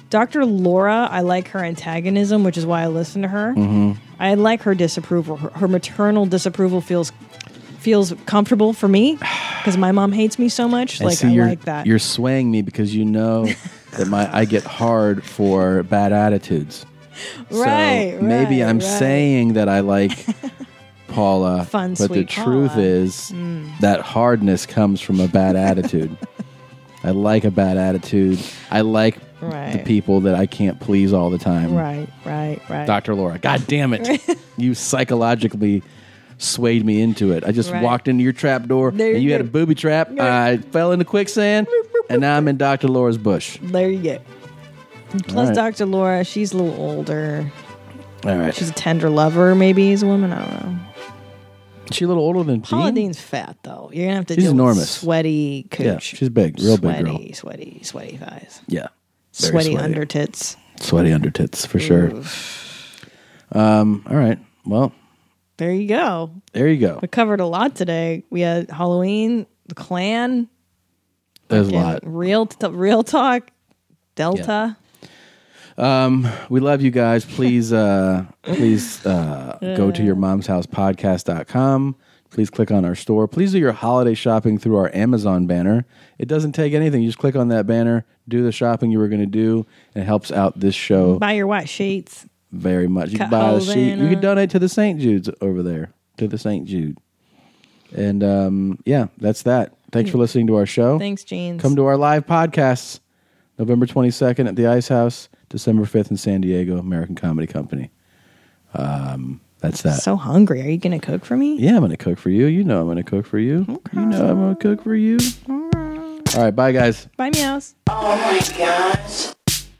Doctor Laura, I like her antagonism, which is why I listen to her. Mhm. I like her disapproval. Her, her maternal disapproval feels feels comfortable for me because my mom hates me so much. And Like see, I you're, like that. You're swaying me because you know that my I get hard for bad attitudes. Right, So maybe right, I'm right. saying that I like Paula, Fun, but the sweet truth Paula. is Mm. that hardness comes from a bad attitude. I like a bad attitude. I like the Right. people that I can't please all the time. Right, right, right. Doctor Laura, God damn it. You psychologically swayed me into it. I just Right. walked into your trap door There and you you had a go. booby trap. I fell into quicksand and now I'm in Doctor Laura's bush. There you go. Plus, right. Doctor Laura, she's a little older. All right. She's a tender lover, maybe, as a woman. I don't know. Is she a little older than Paula Dean? Dean's fat, though. You're going to have to She's deal enormous. with sweaty cooch. Yeah, she's big. Real big sweaty, girl. Sweaty, sweaty thighs. Yeah. Very Sweaty, sweaty. under tits. Sweaty under tits, for sure. Um, all right. Well, There you go. there you go. We covered a lot today. We had Halloween, the Klan. There's a fucking lot. Real, t- real talk. Delta. Um, we love you guys. Please, uh, please uh, go to your mom's house podcast dot com. Please click on our store. Please do your holiday shopping through our Amazon banner. It doesn't take anything. You just click on that banner, do the shopping you were going to do, and it helps out this show Buy your white sheets. very much. You can Cut buy a holes sheet. in You can it. donate to the Saint Jude's over there, to the Saint Jude. And um, yeah, that's that. Thanks for listening to our show. Thanks, Jeans. Come to our live podcasts, November twenty-second at the Ice House, December fifth in San Diego, American Comedy Company. Um, that's that. So hungry. Are you going to cook for me? Yeah, I'm going to cook for you. You know I'm going to cook for you. You know I'm going to cook for you. All right, bye, guys. Bye, meows. Oh my gosh.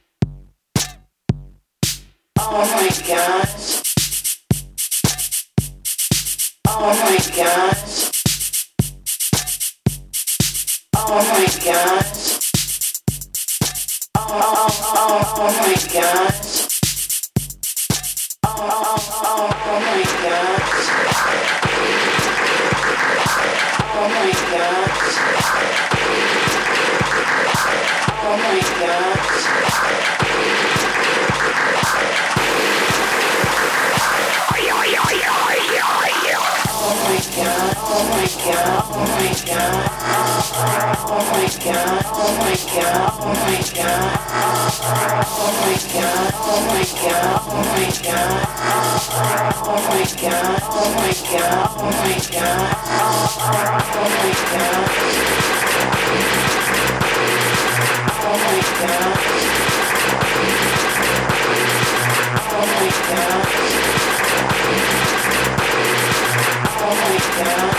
Oh my gosh. Oh my gosh. Oh my gosh. Oh, oh, oh, oh my gosh. Oh, oh, oh, oh my gosh. Oh my gosh. Oh my gosh. Oh my god, oh my god, oh my god. Oh my god, oh my god, oh my god. Oh my god, oh my god, oh my god. Oh my god, oh my god, oh my god. Oh my god. Oh my god. Oh my god. Oh my god.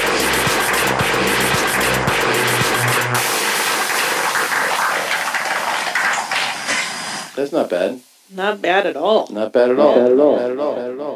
That's not bad. Not bad at all. Not bad at all. Not bad at all. Not bad at all. Not bad at all.